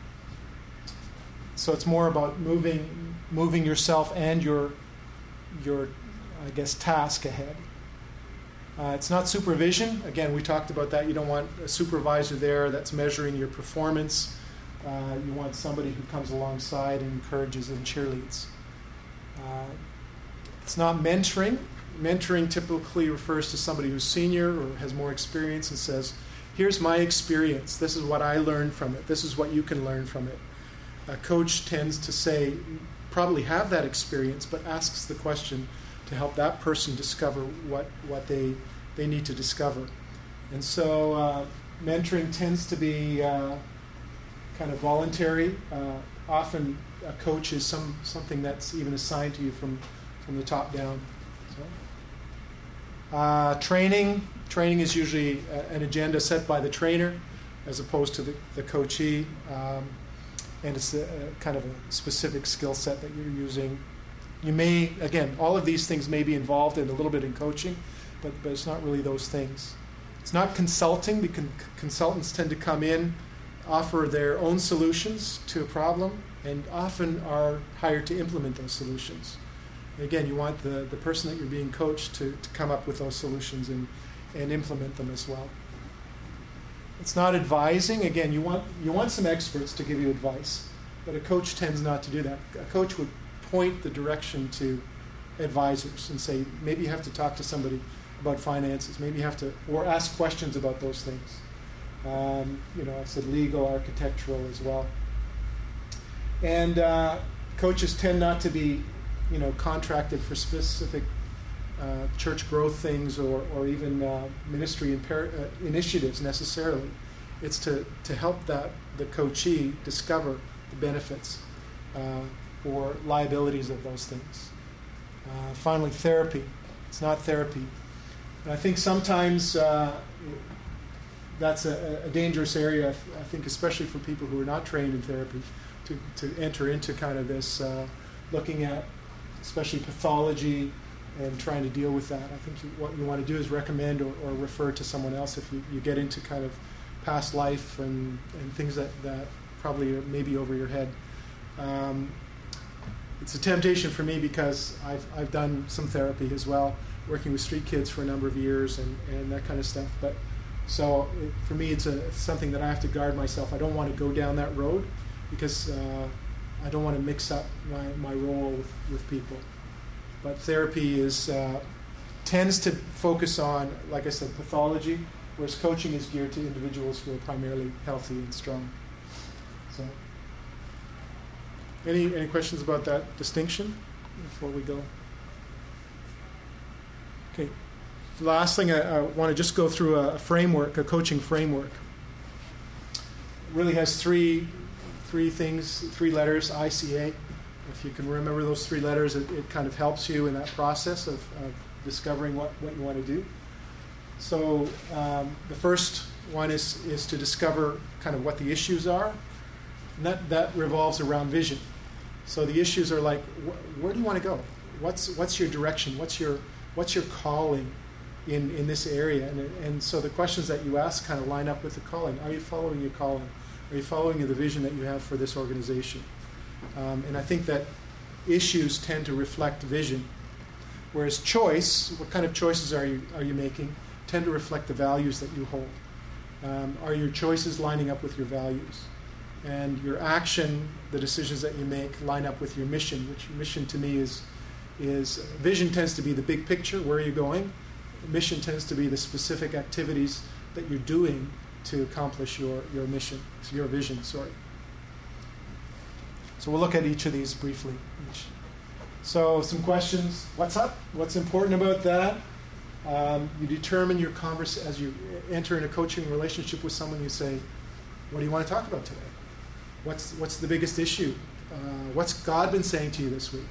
so it's more about moving moving yourself and your your I guess task ahead. Uh, it's not supervision. Again, we talked about that. You don't want a supervisor there that's measuring your performance. Uh, you want somebody who comes alongside and encourages and cheerleads. Uh, it's not mentoring. Mentoring typically refers to somebody who's senior or has more experience and says, here's my experience. This is what I learned from it. This is what you can learn from it. A coach tends to say, probably have that experience, but asks the question to help that person discover what, what they, they need to discover. And so uh, mentoring tends to be uh, kind of voluntary. Uh, often a coach is some, something that's even assigned to you from, from the top down. So, uh, training. Training is usually a, an agenda set by the trainer as opposed to the, the coachee. Um, and it's a, a kind of a specific skill set that you're using. You may, again, all of these things may be involved in a little bit in coaching, but, but it's not really those things. It's not consulting, because consultants tend to come in, offer their own solutions to a problem, and often are hired to implement those solutions. And again, you want the, the person that you're being coached to, to come up with those solutions and, and implement them as well. It's not advising. Again, you want you want some experts to give you advice, but a coach tends not to do that. A coach would point the direction to advisors and say, maybe you have to talk to somebody about finances, maybe you have to, or ask questions about those things. Um, you know, I said legal, architectural as well. And uh, coaches tend not to be, you know, contracted for specific uh, church growth things or, or even uh, ministry imper- uh, initiatives necessarily. It's to, to help that the coachee discover the benefits uh, or liabilities of those things. Uh, finally, therapy. It's not therapy. And I think sometimes uh, that's a, a dangerous area, I think, especially for people who are not trained in therapy, to, to enter into kind of this uh, looking at especially pathology and trying to deal with that. I think you, what you want to do is recommend or, or refer to someone else if you, you get into kind of past life and, and things that, that probably are maybe over your head. Um, it's a temptation for me because I've, I've done some therapy as well, working with street kids for a number of years and, and that kind of stuff. But so it, for me, it's a, something that I have to guard myself. I don't want to go down that road because uh, I don't want to mix up my, my role with, with people. But therapy is uh, tends to focus on, like I said, pathology, whereas coaching is geared to individuals who are primarily healthy and strong. So, any any questions about that distinction before we go? Okay. The last thing, I, I want to just go through a, a framework, a coaching framework. It really has three three things, three letters, I C A. If you can remember those three letters, it, it kind of helps you in that process of, of discovering what, what you want to do. So um, the first one is, is to discover kind of what the issues are. And that, that revolves around vision. So the issues are like, wh- where do you want to go? What's what's your direction? What's your what's your calling in, in this area? And, and so the questions that you ask kind of line up with the calling. Are you following your calling? Are you following the vision that you have for this organization? Um, and I think that issues tend to reflect vision, whereas choice, what kind of choices are you are you making, tend to reflect the values that you hold. Um, are your choices lining up with your values? And your action, the decisions that you make, line up with your mission, which mission to me is, is vision tends to be the big picture, where are you going? mission tends to be the specific activities that you're doing to accomplish your, your mission, your vision, sorry. So we'll look at each of these briefly. Each. So some questions. What's up? What's important about that? Um, you determine your converse as you enter in a coaching relationship with someone. You say, what do you want to talk about today? What's, what's the biggest issue? Uh, what's God been saying to you this week?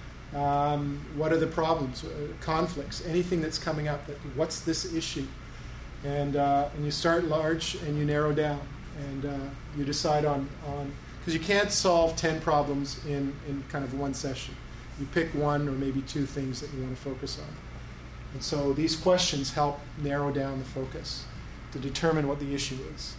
Um, what are the problems, uh, conflicts, anything that's coming up? That, what's this issue? And, uh, and you start large and you narrow down. And uh, you decide on, on because you can't solve ten problems in, in kind of one session. You pick one or maybe two things that you want to focus on. And so these questions help narrow down the focus to determine what the issue is.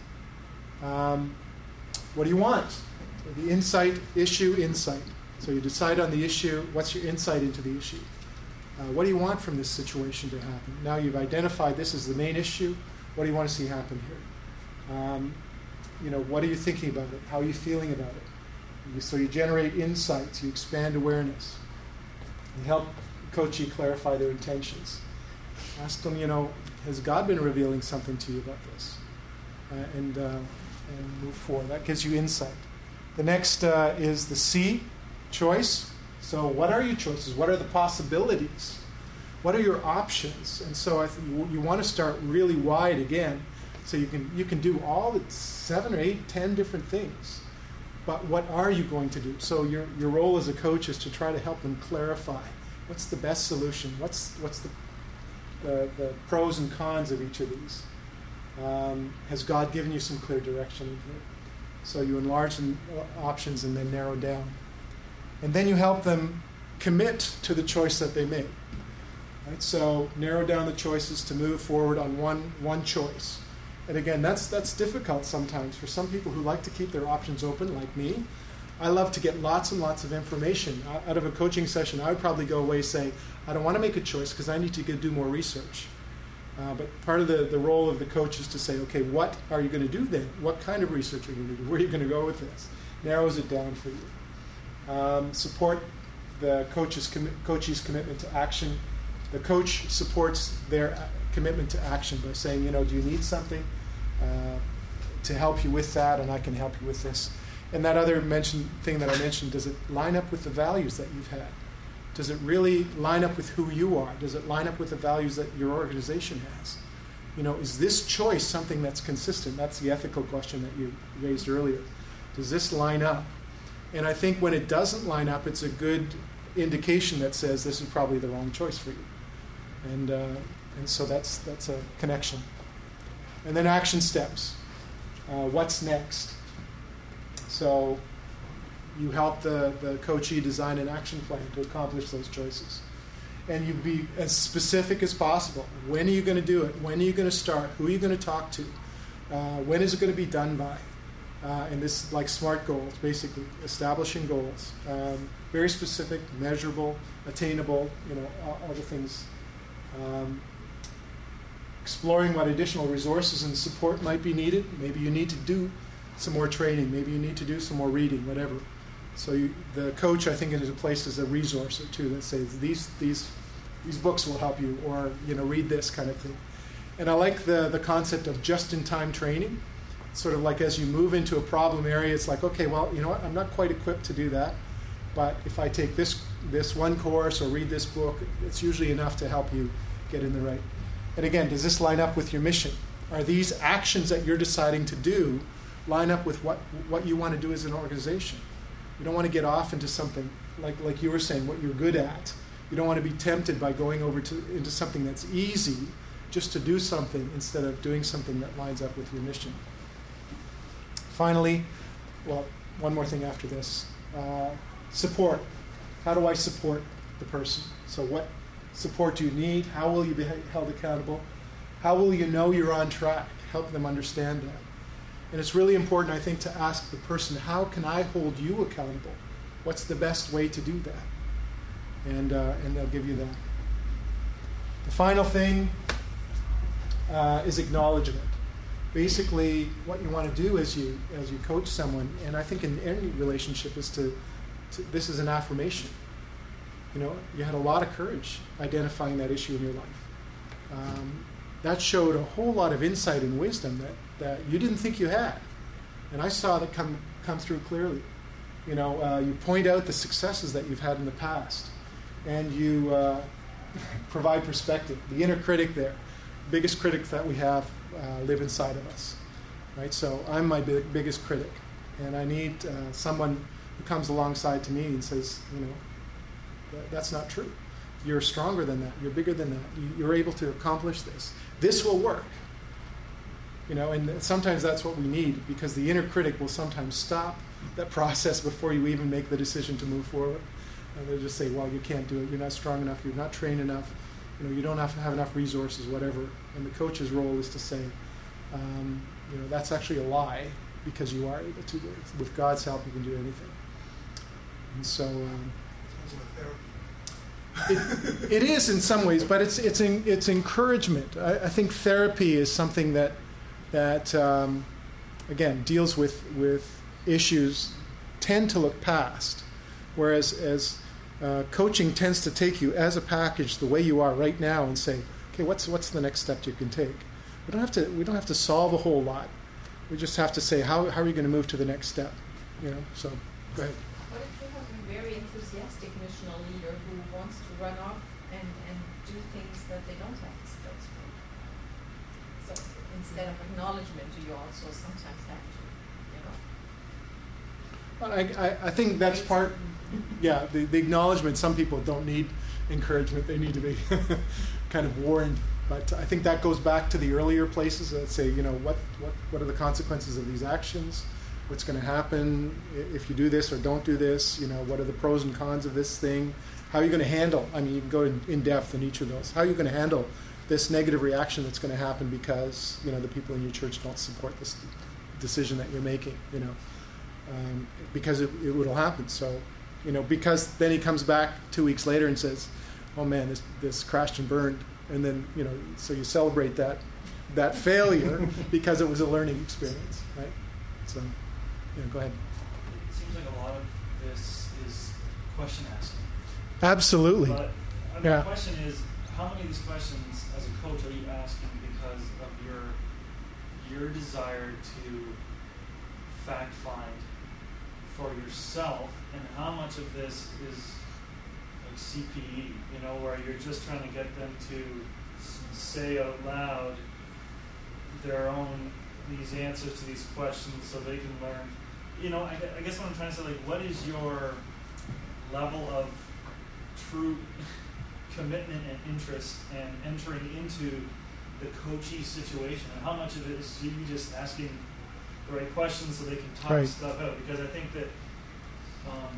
Um, what do you want? The insight, issue, insight. So you decide on the issue. What's your insight into the issue? Uh, what do you want from this situation to happen? Now you've identified this as the main issue. What do you want to see happen here? Um, you know, what are you thinking about it? How are you feeling about it? You, so you generate insights. You expand awareness. You help coachee clarify their intentions. Ask them, you know, has God been revealing something to you about this? Uh, and, uh, and move forward. That gives you insight. The next uh, is the C, choice. So what are your choices? What are the possibilities? What are your options? And so I think you, you want to start really wide again, so you can you can do all the seven or eight, ten different things. But what are you going to do? So your your role as a coach is to try to help them clarify what's the best solution. What's what's the the, the pros and cons of each of these. Um, has God given you some clear direction in here? So you enlarge the options and then narrow down. And then you help them commit to the choice that they make. Right? So narrow down the choices to move forward on one one choice. And again, that's that's difficult sometimes for some people who like to keep their options open, like me. I love to get lots and lots of information. Out of a coaching session, I would probably go away saying, I don't want to make a choice because I need to go do more research. Uh, but part of the, the role of the coach is to say, okay, what are you going to do then? What kind of research are you going to do? Where are you going to go with this? Narrows it down for you. Um, support the coach's, commi- coach's commitment to action. The coach supports their commitment to action by saying, you know, do you need something uh, to help you with that? And I can help you with this. And that other mention, thing that I mentioned, does it line up with the values that you've had? Does it really line up with who you are? Does it line up with the values that your organization has? You know, is this choice something that's consistent? That's the ethical question that you raised earlier. Does this line up? And I think when it doesn't line up, it's a good indication that says this is probably the wrong choice for you. And uh, and so that's that's a connection. And then action steps. Uh, what's next? So you help the, the coachee design an action plan to accomplish those choices. And you be as specific as possible. When are you going to do it? When are you going to start? Who are you going to talk to? Uh, when is it going to be done by? Uh, and this is like SMART goals, basically, establishing goals. Um, very specific, measurable, attainable, you know, all, all the things. Um, exploring what additional resources and support might be needed. Maybe you need to do some more training. Maybe you need to do some more reading, whatever. So you, the coach, I think, is a place as a resource or two that says these these these books will help you, or you know, read this kind of thing. And I like the the concept of just-in-time training. Sort of like as you move into a problem area, it's like, okay, well, you know what, I'm not quite equipped to do that, but if I take this this one course or read this book, it's usually enough to help you get in the right. And again, does this line up with your mission? Are these actions that you're deciding to do line up with what what you want to do as an organization? You don't want to get off into something like like you were saying, what you're good at. You don't want to be tempted by going over to into something that's easy just to do something instead of doing something that lines up with your mission. Finally, well, one more thing after this. Uh, support. How do I support the person? So what support do you need? How will you be held accountable? How will you know you're on track? Help them understand that. And it's really important, I think, to ask the person, how can I hold you accountable? What's the best way to do that? And uh, and they'll give you that. The final thing uh, is acknowledgement. Basically, what you want to do as you as you coach someone, and I think in any relationship, is to, to this is an affirmation. You know, you had a lot of courage identifying that issue in your life. um, that showed a whole lot of insight and wisdom that, that you didn't think you had. And I saw that come come through clearly. You know, uh, you point out the successes that you've had in the past, and you uh, provide perspective. The inner critic there, biggest critic that we have, uh, live inside of us, right? So I'm my big, biggest critic, and I need uh, someone who comes alongside to me and says, you know, that, that's not true. You're stronger than that. You're bigger than that. You, you're able to accomplish this. This will work. You know, and sometimes that's what we need, because the inner critic will sometimes stop that process before you even make the decision to move forward. And they'll just say, well, you can't do it. You're not strong enough. You're not trained enough. You know, you don't have to have enough resources, whatever. And the coach's role is to say, um, you know, that's actually a lie, because you are able to do it. With God's help, you can do anything. And so... Um, it, it is in some ways, but it's it's in, it's encouragement. I, I think therapy is something that that um, again deals with with issues tend to look past, whereas as uh, coaching tends to take you as a package the way you are right now and say, okay, what's what's the next step you can take? We don't have to we don't have to solve a whole lot. We just have to say how how are you going to move to the next step? You know. So go ahead. What if you have a very enthusiastic missional leader who wants to run off and, and do things that they don't have the skills for? So instead of acknowledgement, do you also sometimes have to, you know? I, I, I think that's part, yeah, the, the acknowledgement. Some people don't need encouragement. They need to be kind of warned. But I think that goes back to the earlier places that say, you know, what, what, what are the consequences of these actions? What's going to happen if you do this or don't do this? You know, what are the pros and cons of this thing? How are you going to handle? I mean, you can go in, in depth in each of those. How are you going to handle this negative reaction that's going to happen because, you know, the people in your church don't support this decision that you're making? You know, um, because it, it will happen. So, you know, because then he comes back two weeks later and says, "Oh man, this this crashed and burned," and then, you know, so you celebrate that that failure because it was a learning experience, right? So. Yeah, go ahead. It seems like a lot of this is question asking. Absolutely. But I mean, yeah. The question is, how many of these questions as a coach are you asking because of your your desire to fact find for yourself, and how much of this is like C P E, you know, where you're just trying to get them to say out loud their own these answers to these questions so they can learn. You know, I, I guess what I'm trying to say, like, what is your level of true commitment and interest and entering into the coachee situation, and how much of it is you just asking the right questions so they can talk right. stuff out? Because I think that um,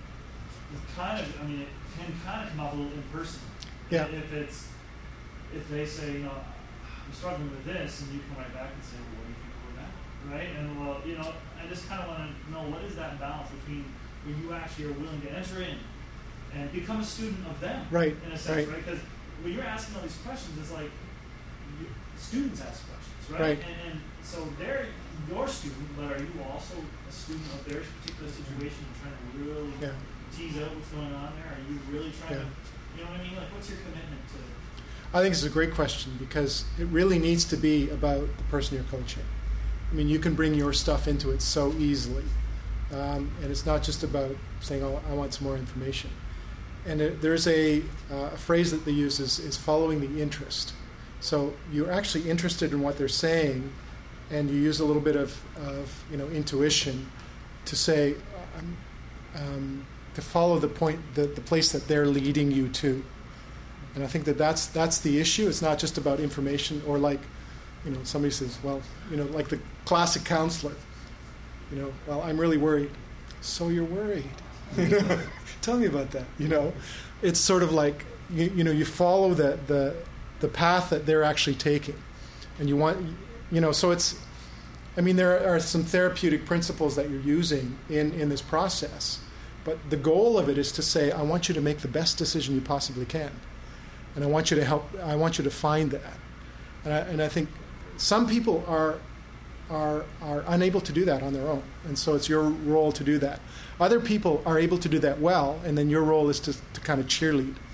it kind of, I mean, it can kind of come off a little impersonal. Yeah. If it's, if they say, you know, I'm struggling with this, and you come right back and say, well, what do you think about that? Right? And, well, you know, I just kind of want to know, what is that balance between when you actually are willing to enter in and become a student of them, right. in a sense, right? Because right? when you're asking all these questions, it's like you, students ask questions, right? right. And, and so they're your student, but are you also a student of their particular situation and trying to really yeah. tease out what's going on there? Are you really trying yeah. to, you know what I mean? Like, what's your commitment to? I think it's a great question, because it really needs to be about the person you're coaching. I mean, you can bring your stuff into it so easily. Um, and it's not just about saying, oh, I want some more information. And it, there's a, uh, a phrase that they use is, is following the interest. So you're actually interested in what they're saying, and you use a little bit of, of you know, intuition to say, um, um, to follow the point, the, the place that they're leading you to. And I think that that's, that's the issue. It's not just about information, or like, you know, somebody says, well, you know, like the classic counselor, you know, well, I'm really worried. So you're worried. You know, tell me about that. You know, it's sort of like, you, you know, you follow the, the, the path that they're actually taking. And you want, you know, so it's, I mean, there are some therapeutic principles that you're using in, in this process. But the goal of it is to say, I want you to make the best decision you possibly can. And I want you to help, I want you to find that. And I, and I think some people are, are, are unable to do that on their own. And so it's your role to do that. Other people are able to do that well, and then your role is to, to kind of cheerlead.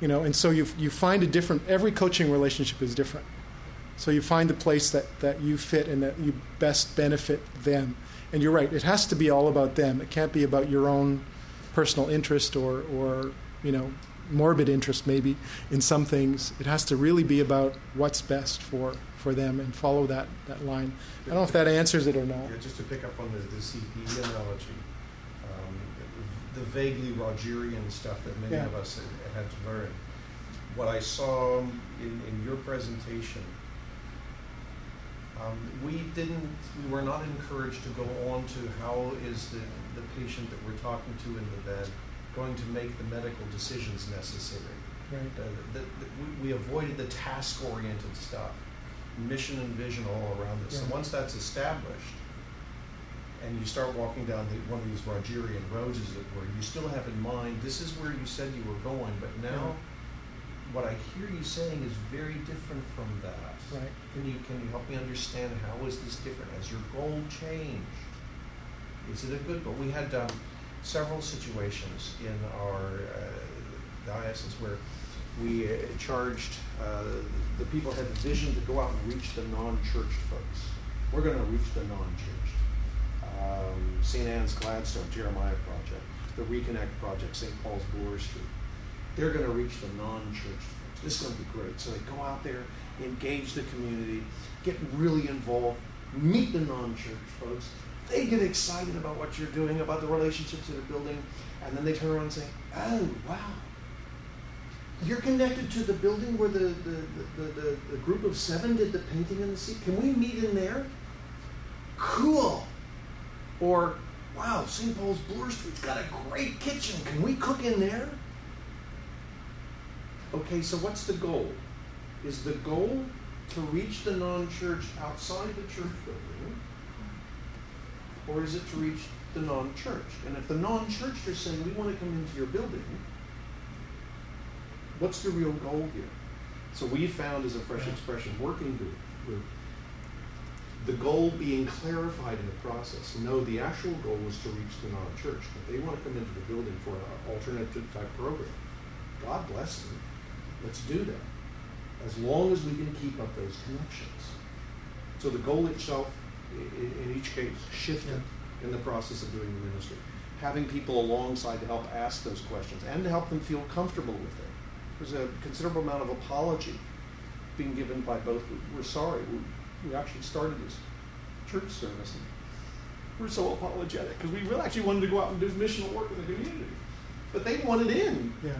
You know, and so you you find a different. Every coaching relationship is different. So you find the place that, that you fit and that you best benefit them. And you're right, it has to be all about them. It can't be about your own personal interest or, or you know, morbid interest maybe in some things. It has to really be about what's best for, for them and follow that, that line. I don't know if that answers it or not. Yeah, just to pick up on the, the C P E analogy, um, the vaguely Rogerian stuff that many Yeah. of us had, had to learn. What I saw in, in your presentation, Um, we didn't, we were not encouraged to go on to how is the, the patient that we're talking to in the bed going to make the medical decisions necessary. Right. The, the, the, we, we avoided the task-oriented stuff, mission and vision all around this. Yeah. So once that's established, and you start walking down the, one of these Rogerian roads, as it were, you still have in mind, this is where you said you were going, but now Yeah. what I hear you saying is very different from that. Right. Can you can you help me understand how is this different? Has your goal changed? Is it a good goal? We had um, several situations in our uh, diocese where we uh, charged uh, the people had a vision to go out and reach the non-churched folks. We're going to reach the non-churched. Um, Saint Anne's Gladstone Jeremiah Project, the Reconnect Project, Saint Paul's Bloor Street. They're going to reach the non-churched folks. This is going to be great. So they go out there, engage the community, get really involved, meet the non-church folks. They get excited about what you're doing, about the relationships that are building, and then they turn around and say, oh, wow, you're connected to the building where the, the, the, the, the group of seven did the painting in the sea. Can we meet in there? Cool. Or, wow, Saint Paul's Bloor Street's got a great kitchen. Can we cook in there? Okay, so what's the goal? Is the goal to reach the non-church outside the church building, or is it to reach the non-church? And if the non-church are saying, we want to come into your building, what's the real goal here? So we found as a Fresh Expression working group, group, the goal being clarified in the process. No, the actual goal was to reach the non-church, but they want to come into the building for an alternative type program. God bless them. Let's do that, as long as we can keep up those connections. So the goal itself, in, in each case, shifted yeah. in the process of doing the ministry. Having people alongside to help ask those questions and to help them feel comfortable with it. There's a considerable amount of apology being given by both. We're sorry. We, we actually started this church service, and we're so apologetic because we really actually wanted to go out and do missional work in the community, but they wanted in. Yeah.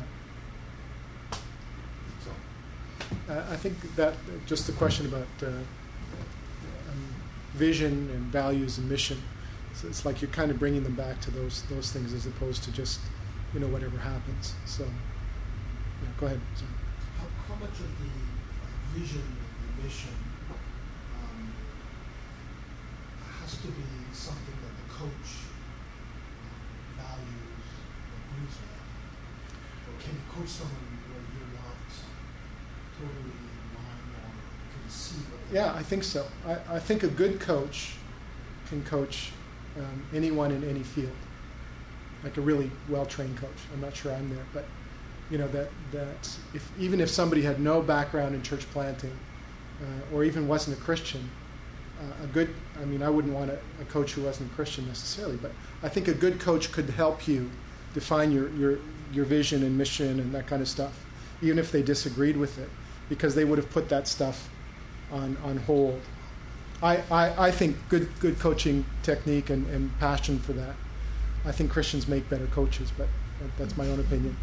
Uh, I think that just the question about uh, um, vision and values and mission, so it's like you're kind of bringing them back to those those things as opposed to just, you know, whatever happens. So, yeah, go ahead. Sorry. How, how much of the uh, vision and the mission um, has to be something that the coach uh, values or agrees with? Or can you coach someone where you're not totally in line or can see what they Yeah, I think so. I, I think a good coach can coach um, anyone in any field, like a really well-trained coach. I'm not sure I'm there, but you know that that if even if somebody had no background in church planting, uh, or even wasn't a Christian, uh, a good I mean I wouldn't want a, a coach who wasn't a Christian necessarily, but I think a good coach could help you define your your your vision and mission and that kind of stuff, even if they disagreed with it, because they would have put that stuff on on hold. I, I, I think good good coaching technique and, and passion for that. I think Christians make better coaches, but that, that's my own opinion.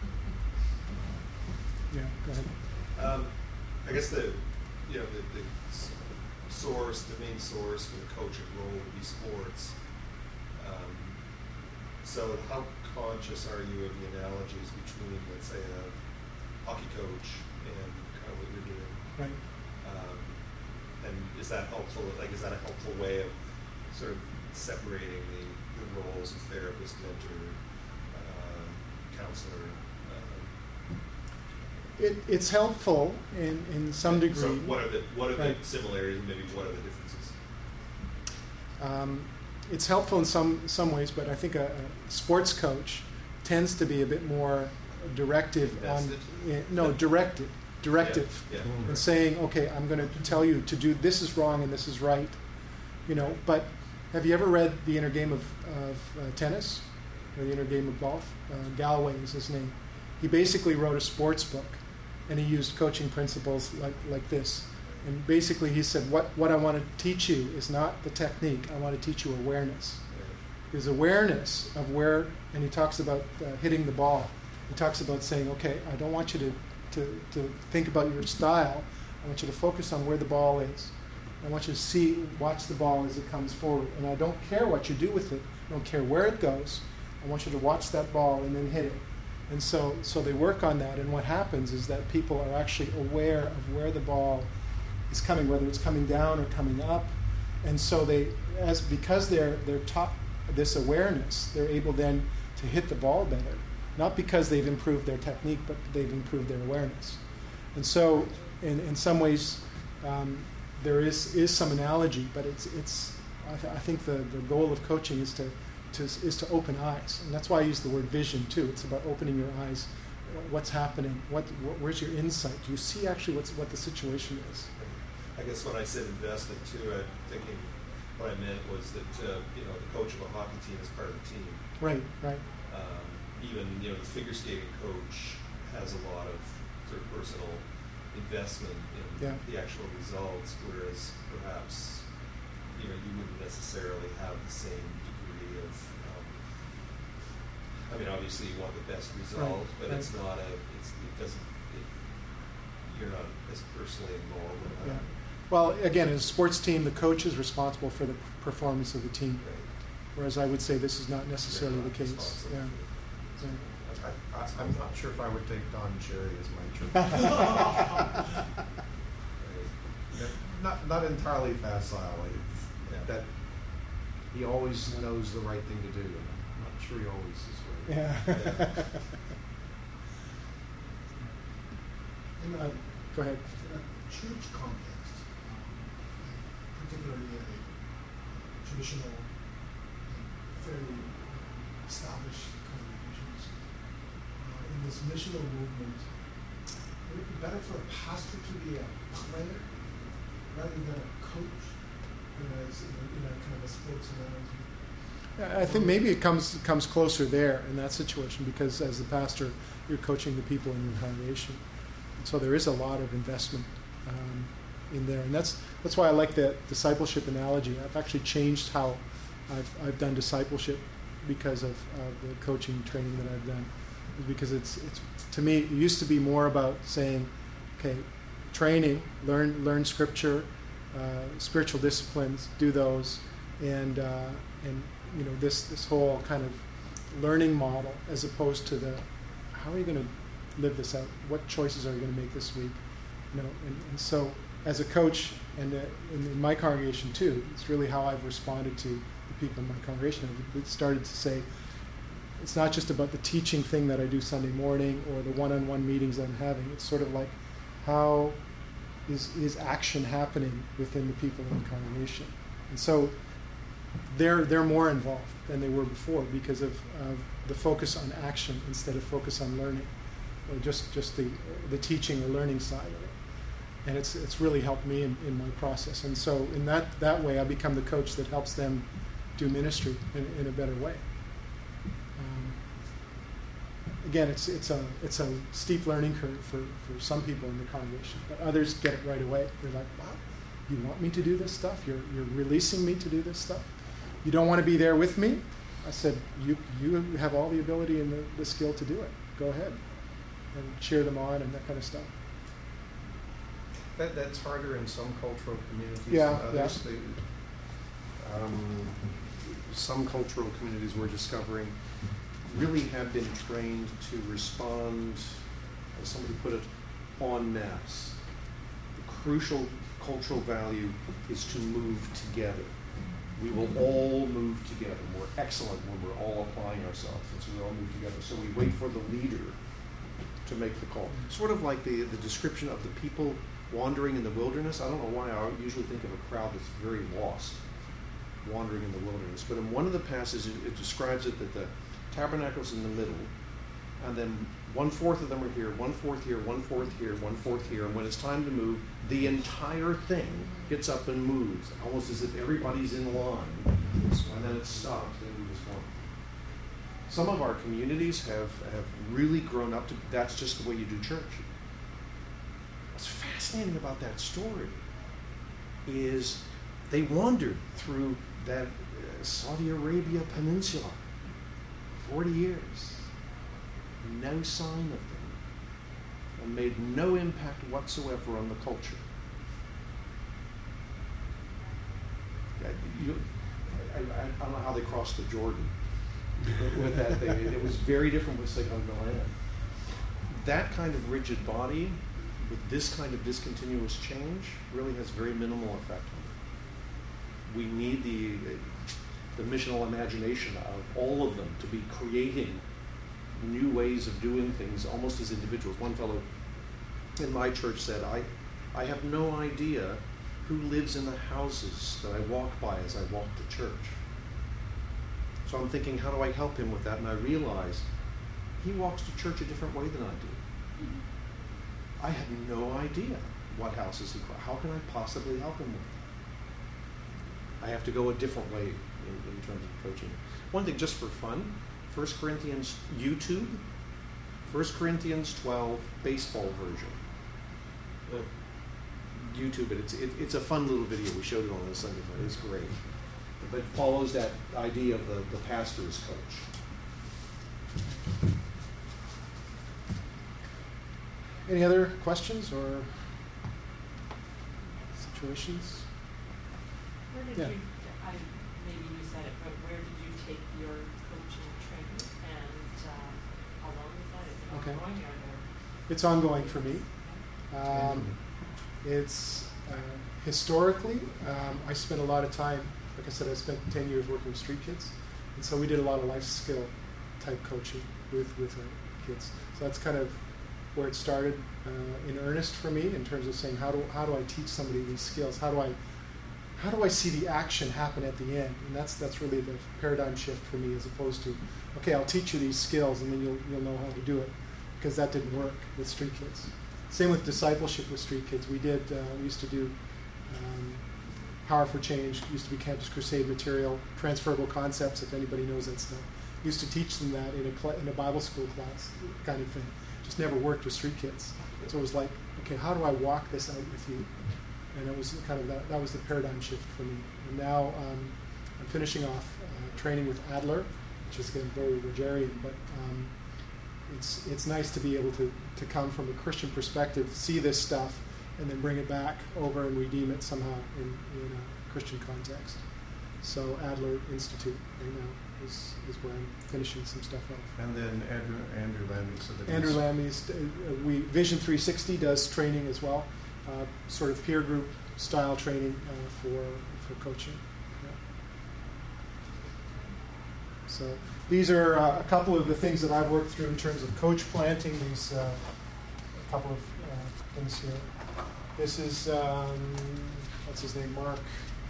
Yeah, go ahead. Um, I guess the you know the, the s- source, the main source for the coaching role would be sports. Um, so how conscious are you of the analogies between, let's say, a hockey coach and kind of what you're doing? Right. Um, and is that helpful? Like, is that a helpful way of sort of separating the, the roles of therapist, mentor, uh, counselor? Um, It, it's helpful in, in some degree. So, what are the what are Right. the similarities, and maybe what are the differences? Um, it's helpful in some some ways, but I think a, a sports coach tends to be a bit more directive on, Invested? eh, no, directed, directive. Yeah, yeah. And saying, okay, I'm going to tell you to do, this is wrong and this is right. You know, but have you ever read The Inner Game of, of uh, Tennis? Or The Inner Game of Golf? Uh, Galloway is his name. He basically wrote a sports book, and he used coaching principles like, like this. And basically he said, what, what I want to teach you is not the technique, I want to teach you awareness. There's awareness of where, and he talks about uh, hitting the ball. He talks about saying, okay, I don't want you to, to, to think about your style, I want you to focus on where the ball is. I want you to see, watch the ball as it comes forward. And I don't care what you do with it, I don't care where it goes, I want you to watch that ball and then hit it. And so, so they work on that, and what happens is that people are actually aware of where the ball is coming, whether it's coming down or coming up. And so they, as because they're they're taught this awareness, they're able then to hit the ball better. Not because they've improved their technique, but they've improved their awareness. And so, in in some ways, um, there is is some analogy, but it's it's. I, th- I think the, the goal of coaching is to, to is to open eyes, and that's why I use the word vision too. It's about opening your eyes. What's happening? What wh- where's your insight? Do you see actually what's what the situation is? I guess when I said investment too, I'm thinking what I meant was that uh, you know the coach of a hockey team is part of the team. Right, right. Um, even you know the figure skating coach has a lot of sort of personal investment in Yeah. the actual results, whereas perhaps you know you wouldn't necessarily have the same degree of. Um, I mean, obviously you want the best result, Right, but right. it's not a. It's, it doesn't. It, you're not as personally involved in that. Yeah. Well, again, as a sports team, the coach is responsible for the performance of the team, Right. whereas I would say this is not necessarily They're the not case. responsible Yeah. for it. Yeah. I, I, I'm not sure if I would take Don Cherry as my church. Right. not not entirely facile. It's Yeah. that he always knows the right thing to do, and I'm not sure he always is right. Yeah. In Uh, a, Go ahead. in a church context, um, and particularly a traditional and fairly um, established congregations, uh, in this missional movement, would it be better for a pastor to be a player rather than a coach, you know, as in a, in a kind of a sports analogy? I think maybe it comes comes closer there in that situation, because as the pastor, you're coaching the people in your congregation. So there is a lot of investment um, in there, and that's that's why I like the discipleship analogy. I've actually changed how I've I've done discipleship because of uh, the coaching training that I've done. Because it's it's to me it used to be more about saying, okay, training, learn learn scripture, uh, spiritual disciplines, do those, and uh, and you know this this whole kind of learning model, as opposed to the how are you going to live this out? What choices are you going to make this week? You know, and, and so as a coach, and uh, in, in my congregation too, it's really how I've responded to the people in my congregation. I've started to say, it's not just about the teaching thing that I do Sunday morning or the one-on-one meetings I'm having. It's sort of like, how is is action happening within the people in the congregation? And so they're they're more involved than they were before because of, of the focus on action instead of focus on learning, or just, just the the teaching or learning side of it. And it's it's really helped me in, in my process. And so in that, that way I become the coach that helps them do ministry in, in a better way. Um, again, it's it's a it's a steep learning curve for, for some people in the congregation, but others get it right away. They're like, wow, you want me to do this stuff? You're you're releasing me to do this stuff? You don't want to be there with me? I said, you you have all the ability and the, the skill to do it. Go ahead. And cheer them on and that kind of stuff. That that's harder in some cultural communities Yeah, than others. yeah. They, um, some cultural communities we're discovering really have been trained to respond, as somebody put it, en masse. The crucial cultural value is to move together. We will all move together. We're excellent when we're all applying ourselves, and so we all move together. So we wait for the leader to make the call. Sort of like the, the description of the people wandering in the wilderness. I don't know why I usually think of a crowd that's very lost, wandering in the wilderness. But in one of the passages, it describes it that the tabernacle's in the middle, and then one fourth of them are here, one fourth here, one fourth here, one fourth here, and when it's time to move, the entire thing gets up and moves, almost as if everybody's in line, and then it stops, and we just go. Some of our communities have, have really grown up to, that's just the way you do church. What's fascinating about that story is they wandered through that uh, Saudi Arabia peninsula forty years, no sign of them, and made no impact whatsoever on the culture. I, you, I, I, I don't know how they crossed the Jordan with that thing. It was very different with Second Milan. That kind of rigid body with this kind of discontinuous change really has very minimal effect on it. We need the, the missional imagination of all of them to be creating new ways of doing things almost as individuals. One fellow in my church said, I, I have no idea who lives in the houses that I walk by as I walk to church. So I'm thinking, how do I help him with that? And I realize he walks to church a different way than I do. Mm-hmm. I have no idea what houses he crossed. How can I possibly help him with that? I have to go a different way in, in terms of coaching. One thing, just for fun, First Corinthians YouTube, First Corinthians twelve baseball version. Uh, YouTube it. It's, it, it's a fun little video. We showed it on the Sunday night. It's great. But it follows that idea of the, the pastor as coach. Any other questions or situations? Where did Yeah. you, I, maybe you said it, but where did you take your coaching training and uh, how long is that? Is it Okay. ongoing or there? It's ongoing for me. Um, it's uh, historically, um, I spent a lot of time, like I said, I spent ten years working with street kids. And so we did a lot of life skill type coaching with, with our kids. So that's kind of where it started uh, in earnest for me in terms of saying, how do, how do I teach somebody these skills? How do I how do I see the action happen at the end? And that's that's really the paradigm shift for me, as opposed to, okay, I'll teach you these skills and then you'll you'll know how to do it, because that didn't work with street kids. Same with discipleship with street kids. We did uh, we used to do um, Power for Change, used to be Campus Crusade material, transferable concepts, if anybody knows that stuff. Used to teach them that in a cl- in a Bible school class kind of thing. Just never worked with street kids. So it was like, okay, how do I walk this out with you? And it was kind of that, that was the paradigm shift for me. And now um, I'm finishing off uh, training with Adler, which is again very Rogerian, but um, it's it's nice to be able to, to come from a Christian perspective, see this stuff, and then bring it back over and redeem it somehow in, in a Christian context. So Adler Institute right now is, is where I'm finishing some stuff off. And then Andrew Andrew Lammy. So that Andrew he's- Lammy's, uh, we Vision three sixty does training as well, uh, sort of peer group style training uh, for for coaching. Yeah. So these are uh, a couple of the things that I've worked through in terms of coach planting. These uh, a couple of uh, things here. This is um, what's his name, Mark.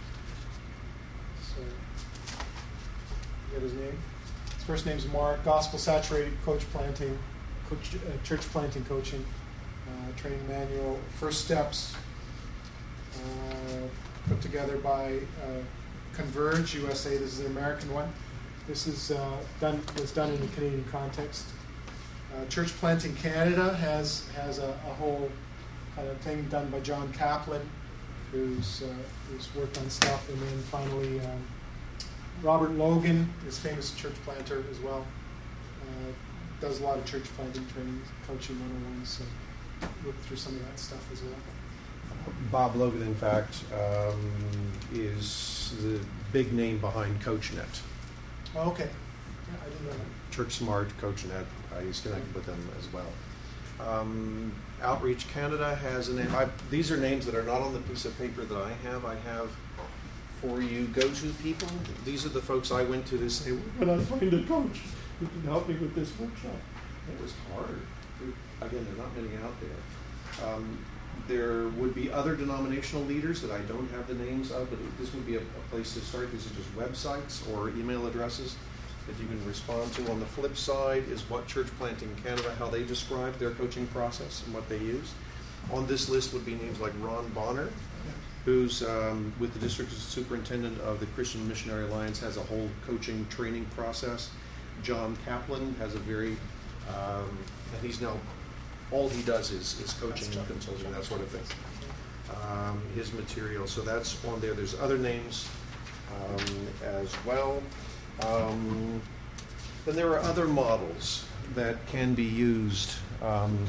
So, you get his name. His first name's Mark. Gospel saturated coach planting, coach, uh, church planting coaching, uh, training manual, first steps, uh, put together by uh, Converge U S A. This is the American one. This is uh, done was done in the Canadian context. Uh, Church Planting Canada has has a, a whole kind of thing done by John Kaplan, who's uh, who's worked on stuff, and then finally um, Robert Logan is famous church planter as well. Uh, does a lot of church planting training, coaching one oh one, so worked through some of that stuff as well. Bob Logan, in fact, um, is the big name behind CoachNet. Oh, okay. Yeah, I didn't know that. Church Smart, CoachNet. Uh, he's connected with them as well. Um, Outreach Canada has a name. I, these are names that are not on the piece of paper that I have. I have for you go-to people. These are the folks I went to to say, where can I find a coach who can help me with this workshop? It was hard. Again, there are not many out there. Um, there would be other denominational leaders that I don't have the names of, but this would be a, a place to start. These are just websites or email addresses. that you can respond to. On the flip side is what Church Planting Canada, how they describe their coaching process and what they use. On this list would be names like Ron Bonner, who's um, with the district superintendent of the Christian Missionary Alliance, has a whole coaching training process. John Kaplan has a very, um, and he's now, all he does is, is coaching and consulting, that sort of thing. Um, his material, so that's on there. There's other names um, as well. Um, then there are other models that can be used um,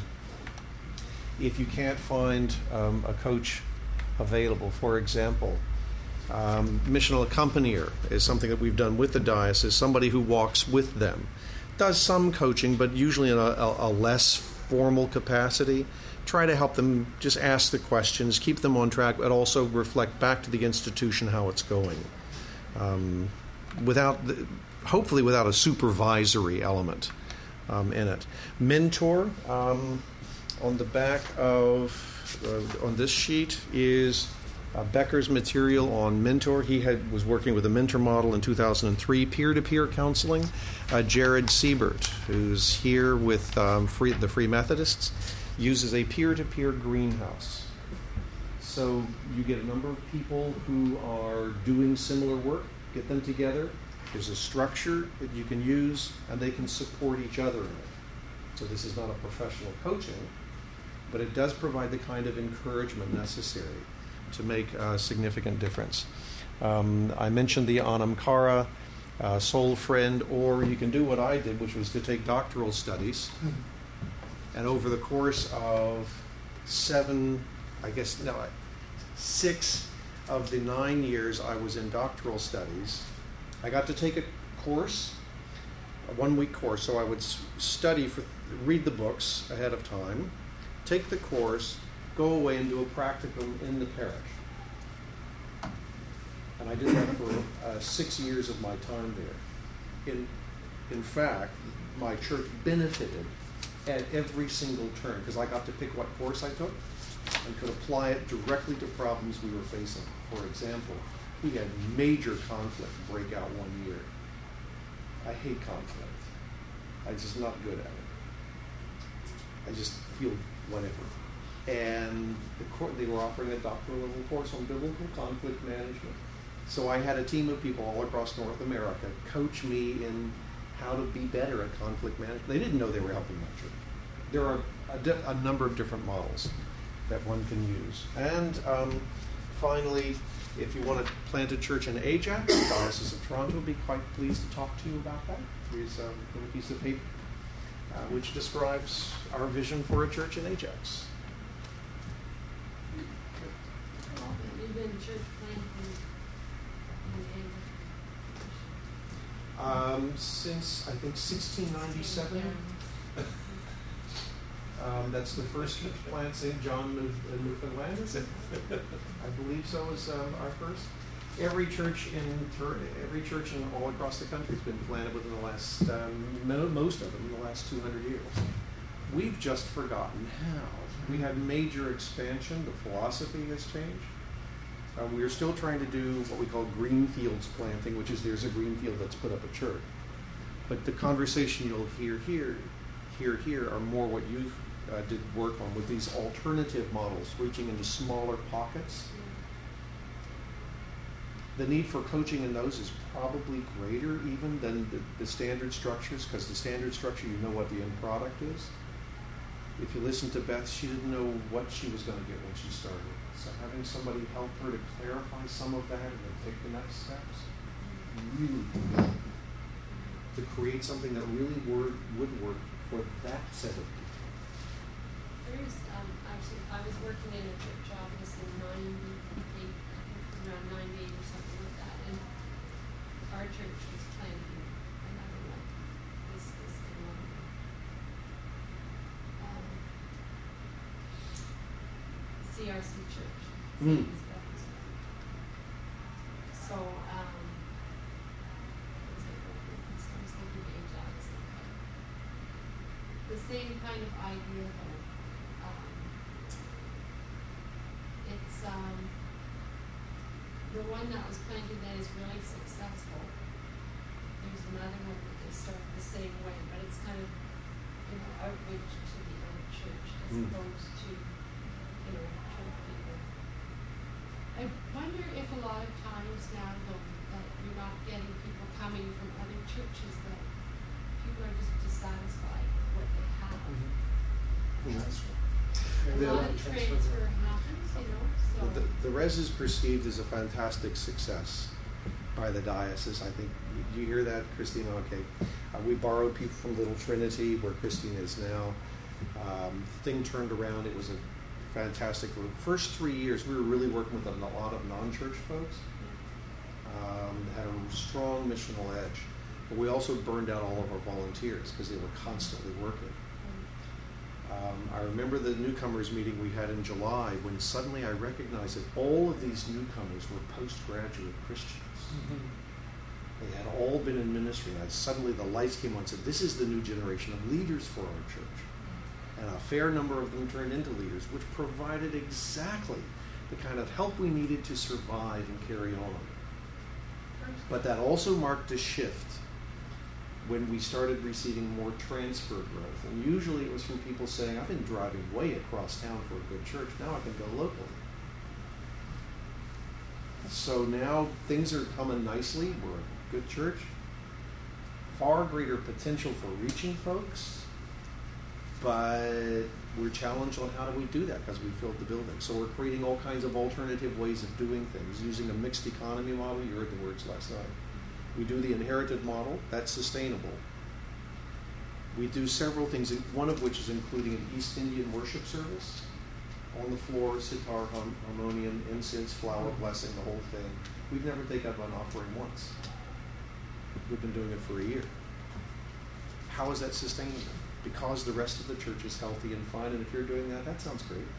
if you can't find um, a coach available. For example, um, missional accompanier is something that we've done with the diocese, somebody who walks with them. Does some coaching, but usually in a, a, a less formal capacity. Try to help them just ask the questions, keep them on track, but also reflect back to the institution how it's going. Um, without, the, hopefully without a supervisory element um, in it. Mentor, um, on the back of, uh, on this sheet is uh, Becker's material on mentor. He had was working with a mentor model in two thousand three, peer-to-peer counseling. Uh, Jared Siebert, who's here with um, free, the Free Methodists, uses a peer-to-peer greenhouse. So you get a number of people who are doing similar work, get them together. There's a structure that you can use, and they can support each other in it. So this is not a professional coaching, but it does provide the kind of encouragement necessary to make a significant difference. Um, I mentioned the Anam Cara uh, Soul Friend, or you can do what I did, which was to take doctoral studies. And over the course of seven, I guess, no, six of the nine years I was in doctoral studies, I got to take a course, a one-week course. So I would s- study, for, read the books ahead of time, take the course, go away and do a practicum in the parish. And I did that for uh, six years of my time there. In, in fact, my church benefited at every single turn, because I got to pick what course I took and could apply it directly to problems we were facing. For example, we had major conflict break out one year. I hate conflict. I'm just not good at it. I just feel whatever. And the court, they were offering a doctoral level course on biblical conflict management. So I had a team of people all across North America coach me in how to be better at conflict management. They didn't know they were helping my church. There are a, di- a number of different models that one can use. And um, finally, if you want to plant a church in Ajax, the Diocese of Toronto would be quite pleased to talk to you about that. Here's a little piece of paper uh, which describes our vision for a church in Ajax. You've been church planting in Um, since, I think, sixteen ninety-seven. Um, that's the first church plant, Saint John, New- uh, Newfoundland, is it? I believe so, is um, our first. Every church in Tur- every church in all across the country has been planted within the last, um, mo- most of them in the last two hundred years. We've just forgotten how. We had major expansion. The philosophy has changed. Uh, we're still trying to do what we call greenfields planting, which is there's a greenfield that's put up a church. But the conversation you'll hear here, hear here, are more what you uh, did work on with these alternative models, reaching into smaller pockets. The need for coaching in those is probably greater even than the, the standard structures, because the standard structure, you know what the end product is. If you listen to Beth, she didn't know what she was going to get when she started. So having somebody help her to clarify some of that and then take the next steps, really good. To create something that really wor- would work for that set of people. There's, um, actually, I was working in a church office in ninety-eight, around ninety-eight or something like that, and our church was planting another one. This was the one. Um, C R C Church. Mm. So, um, what was I thinking? So I was thinking Ajax. The same kind of idea though. Um, it's um, the one that was planted that is really successful. there's another one that they started the same way, but it's kind of, you know, outreach to the other church as Mm. opposed to, you know, church people. I wonder if a lot of times now, though, that you're not getting people coming from other churches, that people are just dissatisfied with what they have. Transfer. A Yeah, lot of transfer. transfer happens, you know, so. The, the res is perceived as a fantastic success by the diocese. I think, you hear that, Christina? Okay. Uh, we borrowed people from Little Trinity, where Christine is now. Um, the thing turned around. It was a fantastic. The first three years, we were really working with a lot of non-church folks. Um, had a strong missional edge. But we also burned out all of our volunteers because they were constantly working. Um, I remember the newcomers meeting we had in July when suddenly I recognized that all of these newcomers were postgraduate Christians. Mm-hmm. They had all been in ministry, and I, suddenly the lights came on and said, this is the new generation of leaders for our church. And a fair number of them turned into leaders, which provided exactly the kind of help we needed to survive and carry on. But that also marked a shift when we started receiving more transfer growth. And usually it was from people saying, I've been driving way across town for a good church, now I can go locally. So now things are coming nicely, we're a good church. Far greater potential for reaching folks, but we're challenged on how do we do that because we filled the building. So we're creating all kinds of alternative ways of doing things, using a mixed economy model. You heard the words last night. We do the inherited model, that's sustainable. We do several things, one of which is including an East Indian worship service. On the floor, sitar, hum, harmonium, incense, flower blessing, the whole thing. We've never taken up an offering once. We've been doing it for a year. How is that sustainable? Because the rest of the church is healthy and fine, and if you're doing that, that sounds great.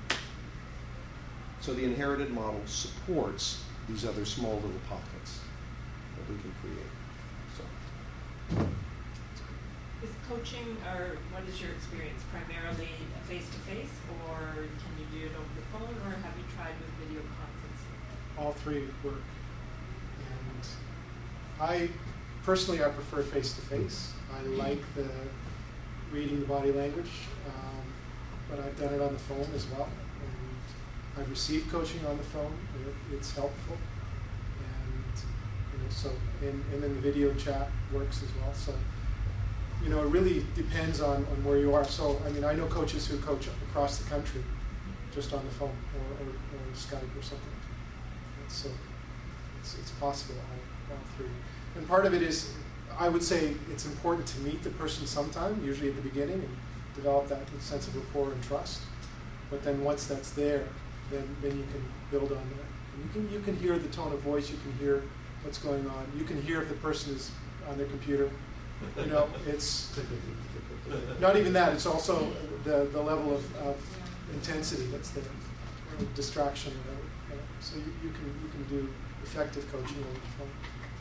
So the inherited model supports these other small little pockets that we can create. So. Is coaching, or what is your experience, primarily face-to-face, or can you do it over the phone, or have you tried with video conferencing? All three work. And I, personally, I prefer face-to-face. I like the reading the body language, um, but I've done it on the phone as well. And I've received coaching on the phone. It, it's helpful. And, you know, so, and, and then the video chat works as well. So, you know, it really depends on, on where you are. So, I mean, I know coaches who coach across the country just on the phone or, or, or Skype or something. And so it's, it's possible, all, all three. And part of it is, I would say it's important to meet the person sometime, usually at the beginning, and develop that sense of rapport and trust. But then once that's there, then, then you can build on that. And you can, you can hear the tone of voice, you can hear what's going on. You can hear if the person is on their computer. You know, it's not even that, it's also the, the level of, of intensity that's there, or distraction, or whatever. You know. So you, you can you can do effective coaching over the phone.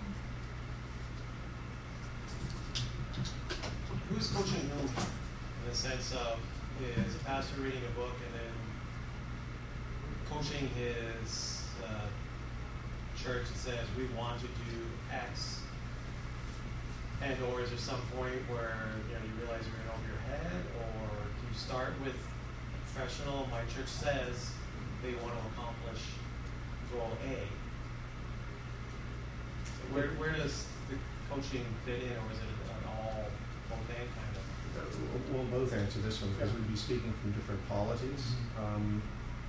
Who's coaching who? In the sense of, is a pastor reading a book and then coaching his uh, church that says, we want to do X, and or is there some point where you know you realize you're in over your head, or do you start with professional? My church says they want to accomplish goal A. So where where does the coaching fit in, or is it an all both and kind of? We'll both answer this one because we'd be speaking from different polities. Um,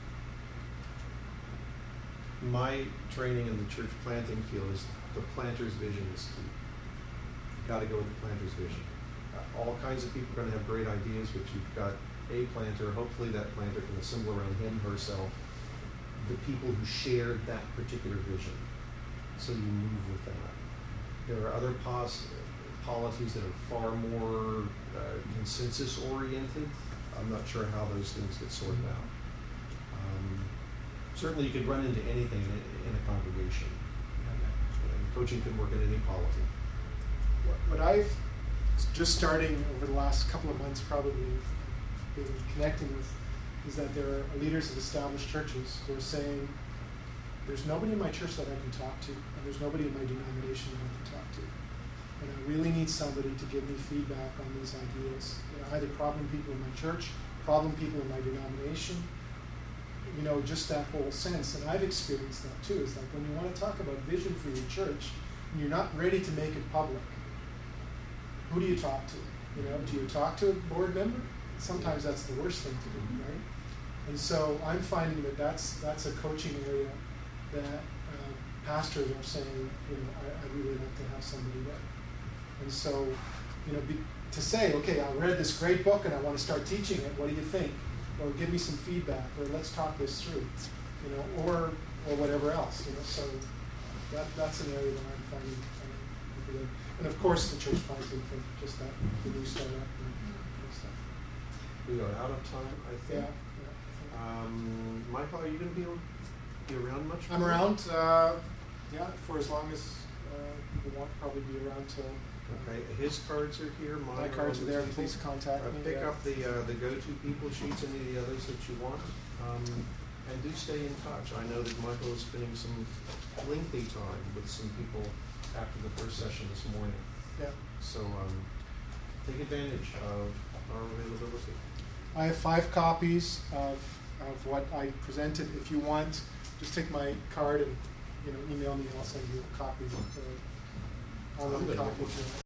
my training in the church planting field is the planter's vision is key. You've got to go with the planter's vision. Uh, all kinds of people are going to have great ideas, but you've got a planter. Hopefully that planter can assemble around him, herself, the people who shared that particular vision. So you move with that. There are other pos- policies that are far more uh, consensus-oriented. I'm not sure how those things get sorted out. Um, certainly you could run into anything in a, in a congregation. And coaching can work in any polity. What, what I've just starting over the last couple of months probably been connecting with is that there are leaders of established churches who are saying, there's nobody in my church that I can talk to, and there's nobody in my denomination that I can talk to. and I really need somebody to give me feedback on these ideas. You know, either problem people in my church, problem people in my denomination, you know, just that whole sense. And I've experienced that too. It's like when you want to talk about vision for your church, and you're not ready to make it public, who do you talk to? You know, do you talk to a board member? Sometimes that's the worst thing to do, right? And so I'm finding that that's that's a coaching area that uh, pastors are saying, you know, I, I'd really like to have somebody there. And so, you know, be, to say, okay, I read this great book and I want to start teaching it. What do you think? Or give me some feedback, or let's talk this through, you know, or or whatever else, you know. So that that's an area that I'm finding. Uh, good. And of course, the church planting thing, just that the new startup and, and stuff. We are out of time, I Yeah. think. yeah Um, Michael, are you going to be, be around much? I'm more? around. Uh, yeah, for as long as uh, people want, probably be around till. Okay, his cards are here. Mine My cards on are the there. table. Please contact Uh, me. pick yeah. up the uh, the go-to people sheets, any of the others that you want, um, and do stay in touch. I know that Michael is spending some lengthy time with some people after the first session this morning. Yeah. So um, take advantage of our availability. I have five copies of of what I presented. If you want, just take my card and you know email me. I'll send you a copy of uh, all I'm of the gonna- copies.